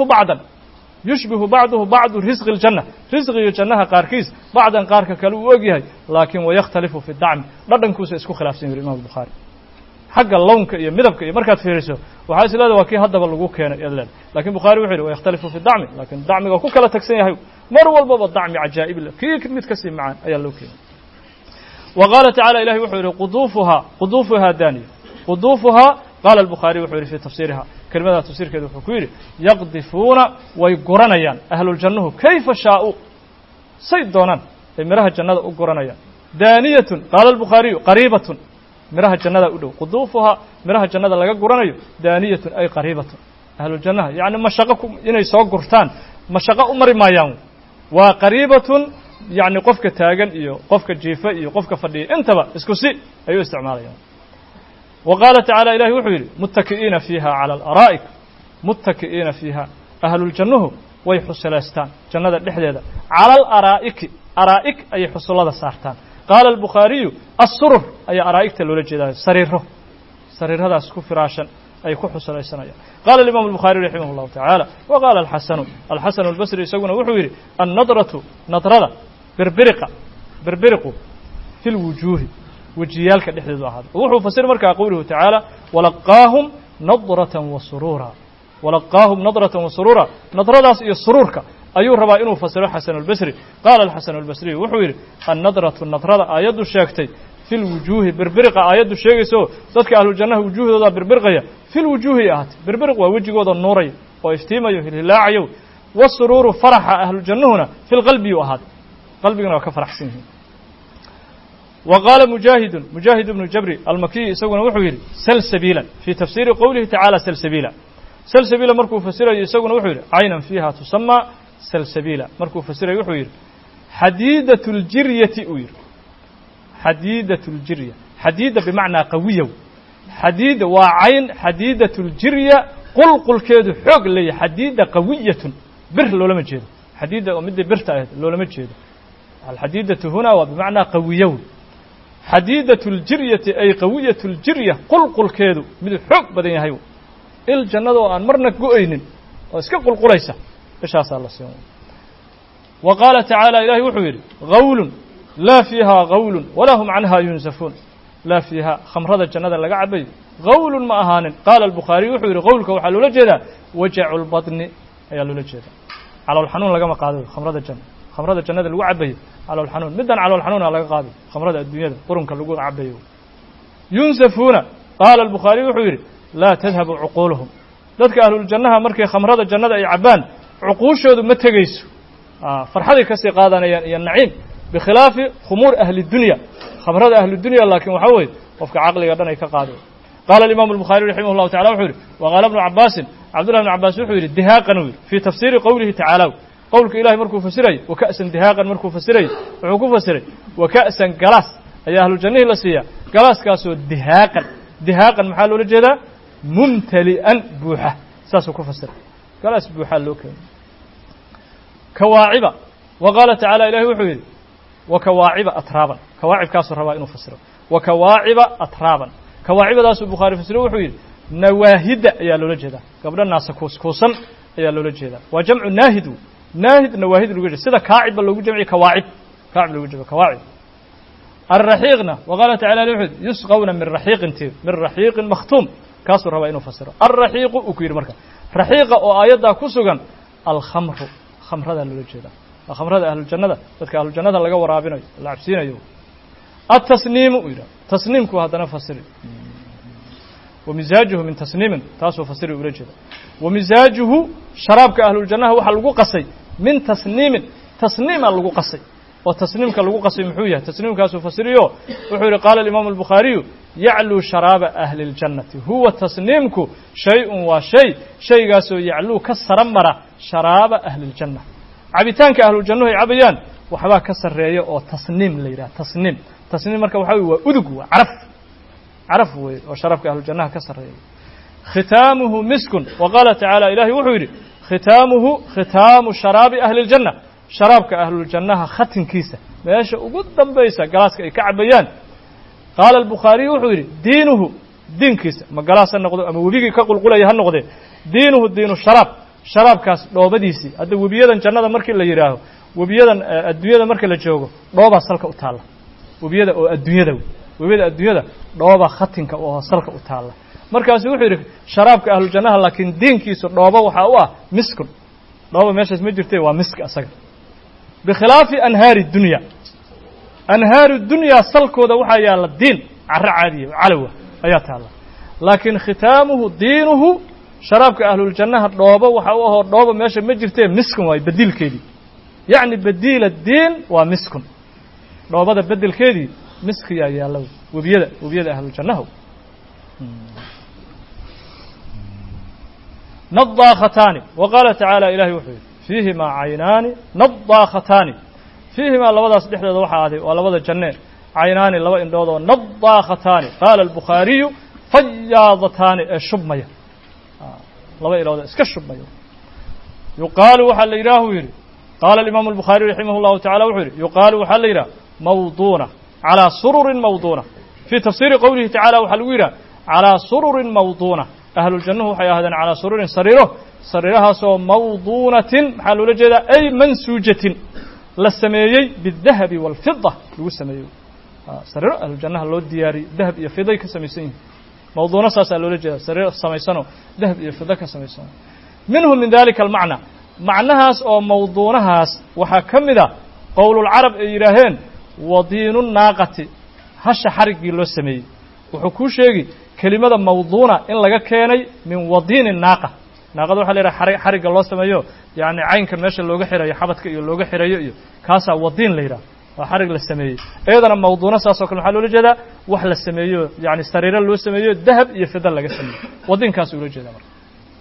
بعضه بعض رزق الجنة رزق الجنة قاركيس بعضا قارك كلو وجهه لكن ويختلف في الدعم بدن كوس اسكو خلاف سين الإمام البخاري حق اللونك يا مدبك يا مركات فيرسو وحاس لا وكي هدب لو كان يلا لكن البخاري وحده ويختلف في الدعم لكن الدعم كو كلا تكسن يحيو مر والبابا الدعم عجائب له كي كميت كسي معان ايا لو كين وقال تعالى إلهي وحده قضوفها دانية قضوفها قال البخاري وحده في تفسيرها كلمة تفسير كذا فكويري يقذفون ويقرنيان أهل الجنة كيف شاءوا سيد دونان مرها الجنة أقرنيان دانية قال البخاري قريبة مرها الجنة أدو قضوفها مرها الجنة لقى قرنيو دانية أي قريبة أهل الجنة يعني مشاقكم إني سوى قرتان مشاق أمر ما يوم وقريبة يعني قفك تاجن إيو قفك جيفة إيو قفك فدي انتبه اسكسي أيو استعمال يوم وقال تعالى إلهي وحيري متكئين فيها على الأرائك متكئين فيها أهل الجنة ويحصل استان جنة الدحديدة على أرائك أي حصل هذا سارتان قال البخاري السرر أي أرائك تلولج سرير هذا اسكو فراشا أي كحصل السنة قال الإمام البخاري رحمه الله تعالى وقال الحسن البصري يسوون وحيري النظرة بربرق في الوجوه وجيالك دحديد هذا وحو فسر مركا قوله تعالى ولقاهم نظرة وسرورا نظرة السرورك أيو ربا إنه فسر حسن البصري قال الحسن البصري وحوير النظرة آيات الشاكتي في الوجوه بربرق آيات الشاكتي سو ذاتك أهل الجنة وجوه ذا بربرقية في الوجوه آت بربرق ووجه ذا النوري وافتيما يهللاع يو والسرور فرح أهل الجنة هنا في القلب يوهاد قلبنا وكفرح سنه وقال مجاهد بن جبري المكي يسوون وحوير سلسبيلا في تفسير قوله تعالى سلسبيلا مركو فسير يسوون وحوير عينا فيها تسمى سلسبيلا مركو فسير وحوير حديدة الجرية حديدة بمعنى قوية حديدة وعين حديدة الجرية قل كيدو حق لي حديدة قوية بر لولا مجيد حديدة ومد برتا لولا مجيد الحديدة هنا وبمعنى قوية حديدة الجرية أي قوية الجرية قل كيدو من حق بدين هيو الجنة وأن مرنك قوين واسك قليسة إيش هذا الله سيوم وقال تعالى إلهي وحوير غول لا فيها غول ولا هم عنها ينزفون لا فيها خمر هذا الجنة اللي قاعد بي غول ما أهان قال البخاري وحوير غولك وحلو لجدا وجع البطن أي لجدا على الحنون لقى ما قالوا خمر هذا الجنة khamrada jannada lagu cabayo calool xanuun middan calool xanuuna laga qaaday khamrada adduunyada qurunka lagu cabayo yunsafuuna qaala albukhaariy wuxuu yidhi laa tadhabu cuquuluhum dadka ahluljannaha markay khamrada jannada ay cabbaan cuquushoodu ma tegayso farxaday ka sii qaadanayaan iyo naciim bikhilaafi khumuur ahli dunya khamrada ahludunya laakiin waxaa weeye qofka caqliga dhan ay ka qaadayo qaala alimaamu albukhaariy raximah llahu tacala wuxuu yidhi waqaala ibnu cabaasin cabdullahi ibnu cabbaas wuxuu yidhi dihaaqan uu yidhi fii tafsiiri qowlihi tacaala qowlka ilahay markuu fasirayo waka'san dihaaqan markuu fasirayo wuxuu ku fasiray waka'san galaas ayaa ahlujannihii la siiyaa galaaskaasoo dihaaqan maxaa loola jeedaa mumtali'an buuxa saasuu ku fasiray galaas buuxaa loo keenay kawaaciba wa qaala tacaala ilahay wuxuu yidhi wakawaaciba atraaban kawaacibkaasuu rabaa inuu fasiro wakawaaciba atraaban kawaacibadaasuu bukhaari fasiro wuxuu yidhi nawaahida ayaa loola jeedaa gabdho naasa kuuskuusan ayaa loola jeedaa waa jamcu naahid naahid nawaahid lagu jeeda sida kaacibba loogu jamciye kawaacib kaacib loogu jeedo kawaacib الرحيقنا وقال تعالى لوحد يسقون من رحيق تير من رحيق مختوم كاسر ربا إنه فسره الرحيق وكير مركا رحيق أو آيات كسوغان الخمر خمر هذا اللي جدا خمر هذا أهل الجنة تذكر أهل الجنة اللي جوا رابنا العبسين يو التصنيم وإذا تصنيم كوا هذا نفسر ومزاجه من تصنيم تاسو فسر ولا جدا ومزاجه شراب كأهل الجنة هو حلقو قصي من تصنيم حلقو قصي وتصنيمك لغو قصي محوية تصنيم كاسو فسريو وحوري قال الإمام البخاري يعلو شراب أهل الجنة هو تصنيمك شيء وشيء شيء قاسو يعلو كسرمرة شراب أهل الجنة عبيتانك أهل الجنة عبيان وحبا كسر ريو أو تصنيم ليرا تصنيم مركا وحاوي وأدق عرف وشرابك أهل الجنة كسر ريو ختامه مسك وقال تعالى إلهي وحوري ختام شراب أهل الجنة شرابك أهل الجنة ختم كيسة ماشي وقدام بيسا قلاسك كعبيان قال البخاري وحوري دين كيسة ما قلاس النقض أما وبيجي كقول قولا يهالنقض دين شراب كاس لو بديسي هذا وبيدا الجنة مركل اللي يراه وبيدا الدنيا مركل اللي جوجو لو بسلك أطالة وبيدا الدنيا لو بختمك أو سلك أطالة مركز وحوري شرابك أهل الجنة لكن دين كيسة لو بوحوا مسك لو ماشي مجرتي ومسك أسقط بخلاف أنهار الدنيا سلكو ذا وحا يالا الدين عرع عادية علوة آيات الله لكن ختامه دينه شرابك أهل الجنة الضوابة وحاوه الضوابة ماشي مجرتين مسكن واي بديل كيدي يعني بديل الدين ومسكن ضوابة بديل كيدي مسك يا يالا وبيدا أهل الجنة نضاختان وقال تعالى إلهي وحيد فيهما عينان نضاختان فيهما لبدا صدح ذا وحا هذه ولبدا جنة عينان لبا اندودو نضاختان قال البخاري فياضتان الشبمية لبا إلودا اسك الشبمية يقال وحل إله يري قال الإمام البخاري رحمه الله تعالى وحيري يقال وحل إله موضونة على سرر موضونة في تفسير قوله تعالى وحل إله على سرر موضونة أهل الجنة حيا هذا على سرور سريرها سو موضونة حلو لجدا أي منسوجة للسميي بالذهب والفضة يسميو سرير أهل الجنة لو دياري ذهب يفضة كسميسين موضونة ساس أهل لجدا سرير سميسانو ذهب يفضة كسميسان منهم من ذلك المعنى معناها أو موضونها وحكم ذا قول العرب إيراهن ودين الناقة هش حرق لو سمي وحكو شيء كلمة موضونة إن لقى كيني من ودين الناقة ناقة waxa la yiraahdaa xariga loo sameeyo yaani caynka meesha looga xirayo xabadka iyo looga xirayo iyo kaasa wadin la yiraahdo waa xarig la sameeyay eedana mawduuna saas oo kale waxa loo jeedaa wax la sameeyo yaani sariiro loo sameeyo dahab iyo fidda laga sameeyo wadinkaas uu jeedaa marka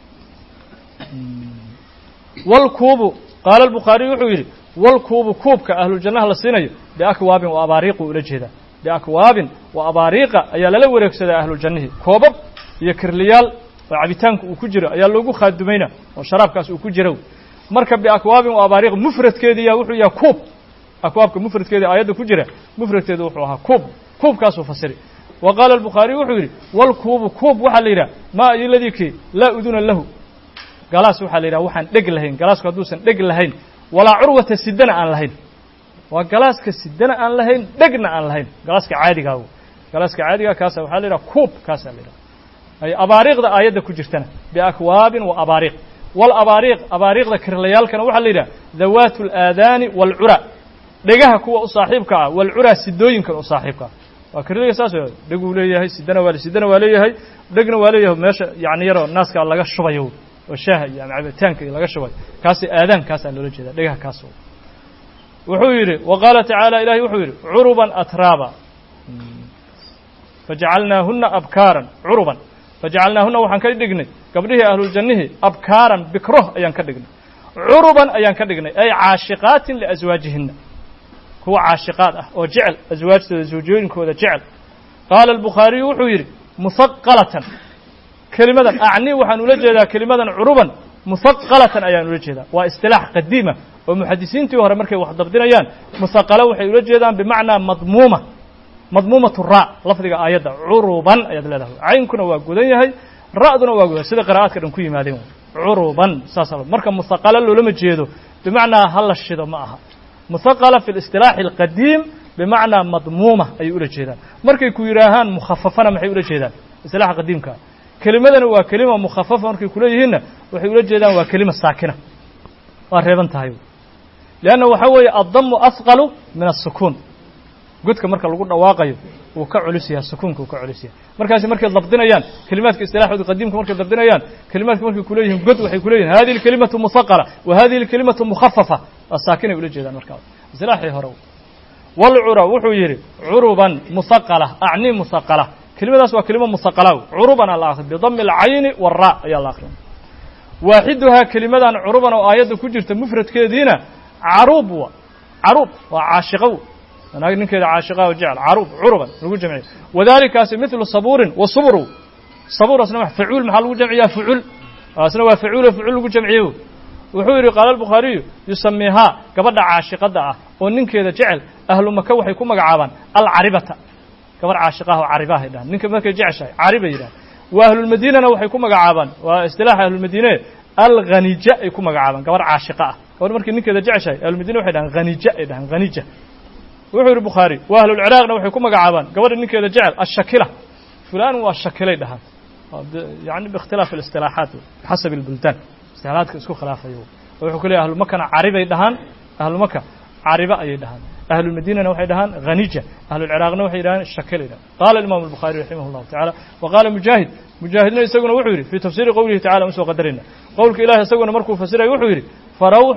wal kuubu qala al-bukhari wuxuu yiri wal kuubu kuubka ahlul jannah la siinayo bi akwaabin wa abaariq uu jeedaa bi akwaabin wa abaariqa ayaa la wareegsaday ahlul jannahi koobab iyo kirliyaal وعبيتانك وكجرة يا لوجو خادمينا وشراب كاس وكجرة مركب بأكواب وأباريق مفرد كذي يا وحو يا كوب أكوابك مفرد كذي آيات كجرة مفرد كذي وحوها كوب كاس وفسري وقال البخاري وحوري والكوب كوب وحليرا ما الذي كي لا أذن له جلاس وحليرا وحن دقلهين جلاس كدوسن دقلهين ولا عروة السدنا عن لهين وجلاس كالسدنا عن لهين دقنا عن لهين جلاس كعادي جاو جلاس كعادي كاس وحليرا كوب كاس ليرا أي أباريق ذا آيات كجرتنا بأكواب وأباريق والأباريق أباريق ذكر الليال كان وحل لنا ذوات الآذان والعرى دجها كوا أصاحبك والعرى سدوين كان أصاحبك وكرلي أساسه دجوا ليه هاي سدنا ولا هاي دجنا ولا ماشى يعني يرى الناس قال لقى الشبيو والشاهي يعني عبتان كي لقى الشبي كاس آذان كاس اللي كذا دجها كاسو وحويره وقال تعالى إلهي وحويره عربا أترابا فجعلناهن أبكارا عربا فجعلناهن وحن كدغني قبله أهل الجنة أبكارا بكره أيان كدغني عربا أيان كدغني أي عاشقات لأزواجهن هو عاشقات أو جعل أزواج زوجين كذا جعل قال البخاري وحويره مثقلة كلمة أعني وحن ولجدا كلمة عربا مثقلة أيان ولجدا واصطلاح قديمة ومحدثين تيوهر مركي وحضبدين أيان مثقلة وحي ولجدا بمعنى مضمومة الراء لفظك آيات عروبا آيات الله عين كنا واجودين هاي رأدنا واجود سيد قراءات كنا كوي مالهم عروبا ساسل مركب مثقلة لما جيدو بمعنى هلا الشيء معها مثقلة في الاصطلاح القديم بمعنى مضمومة أي أولى جيدا مركب كويراهان مخففنا محي أولى جيدا اصطلاح قديم كان كلمة وكلمة مخففة مركب كليهن وحي أولى جيدا وكلمة ساكنة وارهبا تهيو لأنه حوي الضم أثقل من السكون قدك مركا لو دواقayo uu ka culisyaa sukuunka uu ka culisyaa markaas markay dabdinayaan kalimaadka istilaaxooda qadiimka markay dabdinayaan kalimaadka markay ku leeyihiin god waxay ku leeyihiin hadii kalimatu muthaqala wa hadii kalimatu mukhaffafa asaakina ula jeedaan markaa istilaaxii hore wal ura wuxuu yiri uruban muthaqala a'ni muthaqala kalimadaas waa kalimo muthaqala uruban ala akhir bi dhamm al ayn wal ra ya la akhir waahidaha kalimadan uruban oo aayada ku jirta mufradkeediina arub wa aashiqo أنا أقول كذا عاشقة وجعل عربا نقول جمعي وذلك مثل صبور وصبر صبور أصلا فعول محل جمعية فعول أصلا فعول نقول جمعيه وحوري قال البخاري يسميها قبل عاشقة دعاء ونن كذا جعل أهل مكة وحيكون مقعابا العربة قبل عاشقة وعربة هذا نن كذا جعل شيء عربة هذا وأهل المدينة وحيكون مقعابا واصطلاح أهل المدينة الغنيجة يكون مقعابا قبل عاشقة قبل مركز نن كذا جعل شيء أهل المدينة وحيدا غنيجة وحور البخاري وأهل العراق وحيكون مقعابان قبل إنك إذا جعل الشكلة فلان والشكلة دهان يعني باختلاف الاصطلاحات حسب البلدان اصطلاحات اسكو خلافة يو وحكوا لي أهل مكة عربة دهان أهل مكة عربة أي دهان أهل المدينة نوحي دهان غنيجة أهل العراق نوحي دهان الشكلة دهان قال الإمام البخاري رحمه الله تعالى وقال مجاهدنا يسقون وحوري في تفسير قوله تعالى مسوى قدرنا قولك إله يسقون مركو فسيرا وحوري فروح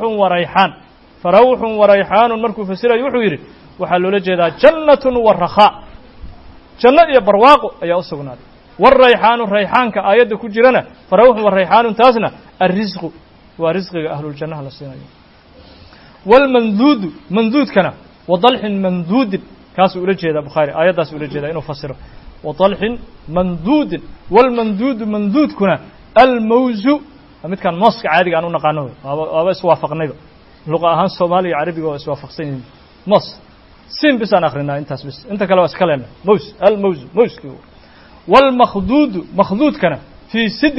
وريحان مركو فسيرا وحوري waxaa loola jeedaa jannatun wa rakhaa janno iyo barwaaqo ayaa u sugnaaday warayxaanu rayxaanka aayadda ku jirana farawxu warayxaanun taasna arrisqu waa risqiga ahlul jannaha la siinayo walmanduudu manduudkana wadalxin manduudin kaasuu ula jeedaa bukhaari aayaddaas ula jeedaa inuu fasiro wadalxin manduudin walmanduudu manduudkuna almawzu midkaan mooska caadiga aan u naqaano waaba iswaafaqnayba luqa ahaan soomaaliga carabiga waa iswaafaqsan yihiin moos سين بس أنا آخرنا أنت بس أنت كلا أسكلنا موس كيو والمخدود كنا في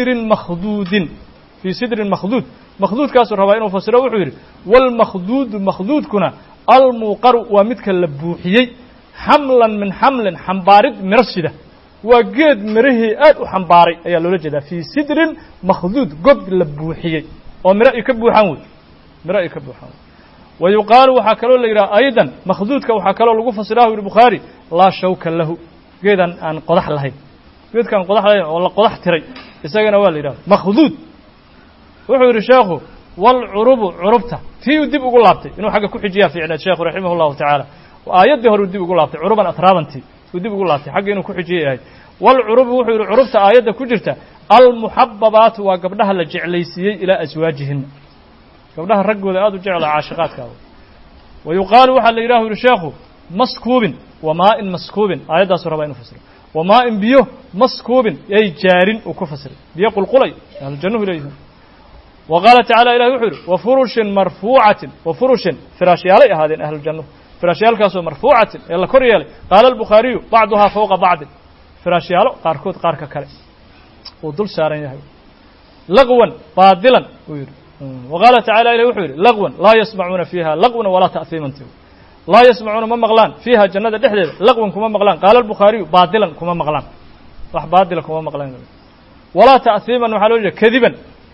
سدر مخدود كاسر رواين وفسره وحير والمخدود كنا الموقر ومتك اللبوحيي حملا من حمل حنبارد مرشدة وجد مره حنباري أي لوجده في سدر مخدود قد اللبوحيي ومرأي كبو حمود ويقال وحكلوا لنا أيضا مخدودك وحكلوا لقوا فصلاه البخاري لا شوك له جيدا أن قضح له جيد كان قضح له ولا قضح تري يسجن والده مخدود وحور الشيخ والعربته في يدب يقول لابتي إنه حاجة كحجية في عند الشيخ رحمه الله تعالى وآيات ده يدب يقول لابتي عربا أترابنتي يدب يقول لابتي حاجة إنه كحجية هاي والعرب وحور عربته آيات ده كجرته المحببات وقبلها الجعليسية إلى أزواجهن قبلها الرجل هذا جعل عاشقات كذا ويقال وحل إله الشيخ مسكوب وماء مسكوب آيات سورة بين فسر وماء بيه مسكوب أي جار وكفسر بيقول قلي يعني الجنة إليه وقال تعالى إله يحر وفرش مرفوعة وفرش فراشيال هذين أهل الجنة فراشيال كاسو مرفوعة يلا كوريال قال البخاري بعضها فوق بعض فراشيال قاركوت قارك كله ودل سارين لغوا باطلا وقال تعالى إلى وحير لغوا لا يسمعون فيها لغوا ولا تأثيما لا يسمعون ما مغلان فيها جنة دحديد لغوا كما مغلان قال البخاري باطلا كما مغلان صح باطلا كما مغلان ولا تأثيما وحلوجه كذبا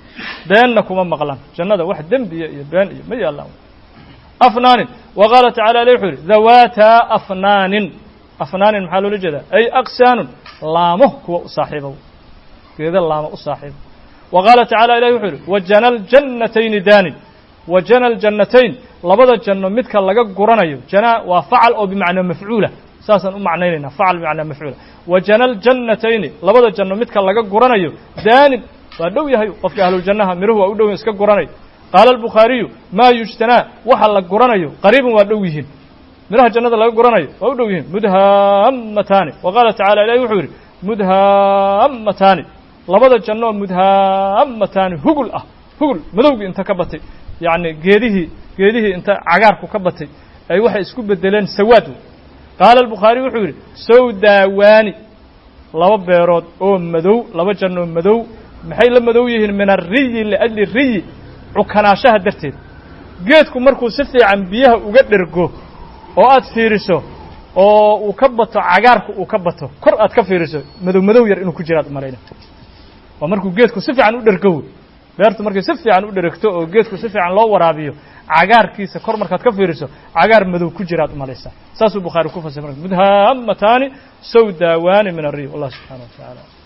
beenna kuma maqlaan jannada wax dembiya iyo been iyo ma yaallaan afnaanin wa qaala tacala ilaahi wuxuu yidhi dawaataa afnaanin afnaanin maxaa loola jeedaa ay aqsaanun laamo kuwa u saaxiiba geeda laamo u saaxiiba wa qaala tacala ilahi wuxuu yidhi wajana aljannatayni daanin wajana aljannatayn labada janno midka laga guranayo janaa waa facal oo bimacnaa mafcuula saasaan u macnaynaynaa facal bimacnaa mafcuula wajana aljannatayni labada janno midka laga guranayo daanin waa dhow yahay qofka ahluljannaha miruhu waa u dhow iska guranay qaala albukhaariyu maa yujtanaa waxa la guranayo qariiban waa dhow yihiin miraha jannada laga guranayo waa u dhow yihiin mudhaamataani wa qaala tacala ilahi wuxuu yidhi mudhaamataani labada jannoo mudhaamataani hugul ah hugul madowgii inta ka batay yacni geedihii inta cagaarku ka batay ay waxay isku bedeleen sawaad qaala albukhaariyu wuxuu yidhi sawdaawaani laba beerood oo madow laba jannoo madow maxay la madow yihiin min arriyi liajli riyi cukanaashaha darteed geedku markuu si fiican biyaha uga dhergo oo aad fiiriso oo uu ka bato cagaarku uu ka bato kor aad ka fiiriso madow yar inuu ku jiraad malayna waa markuu geedku si fiican u dhergo beertu markay si fiican u dhergto oo geedku si fiican loo waraabiyo cagaarkiisa kor markaad ka fiiriso cagaar madow ku jiraad malaysa saasuu bukhaari ku fasiray mudhaamataani sawdaawaani min arriy wallahu subxaanahu wa tacaala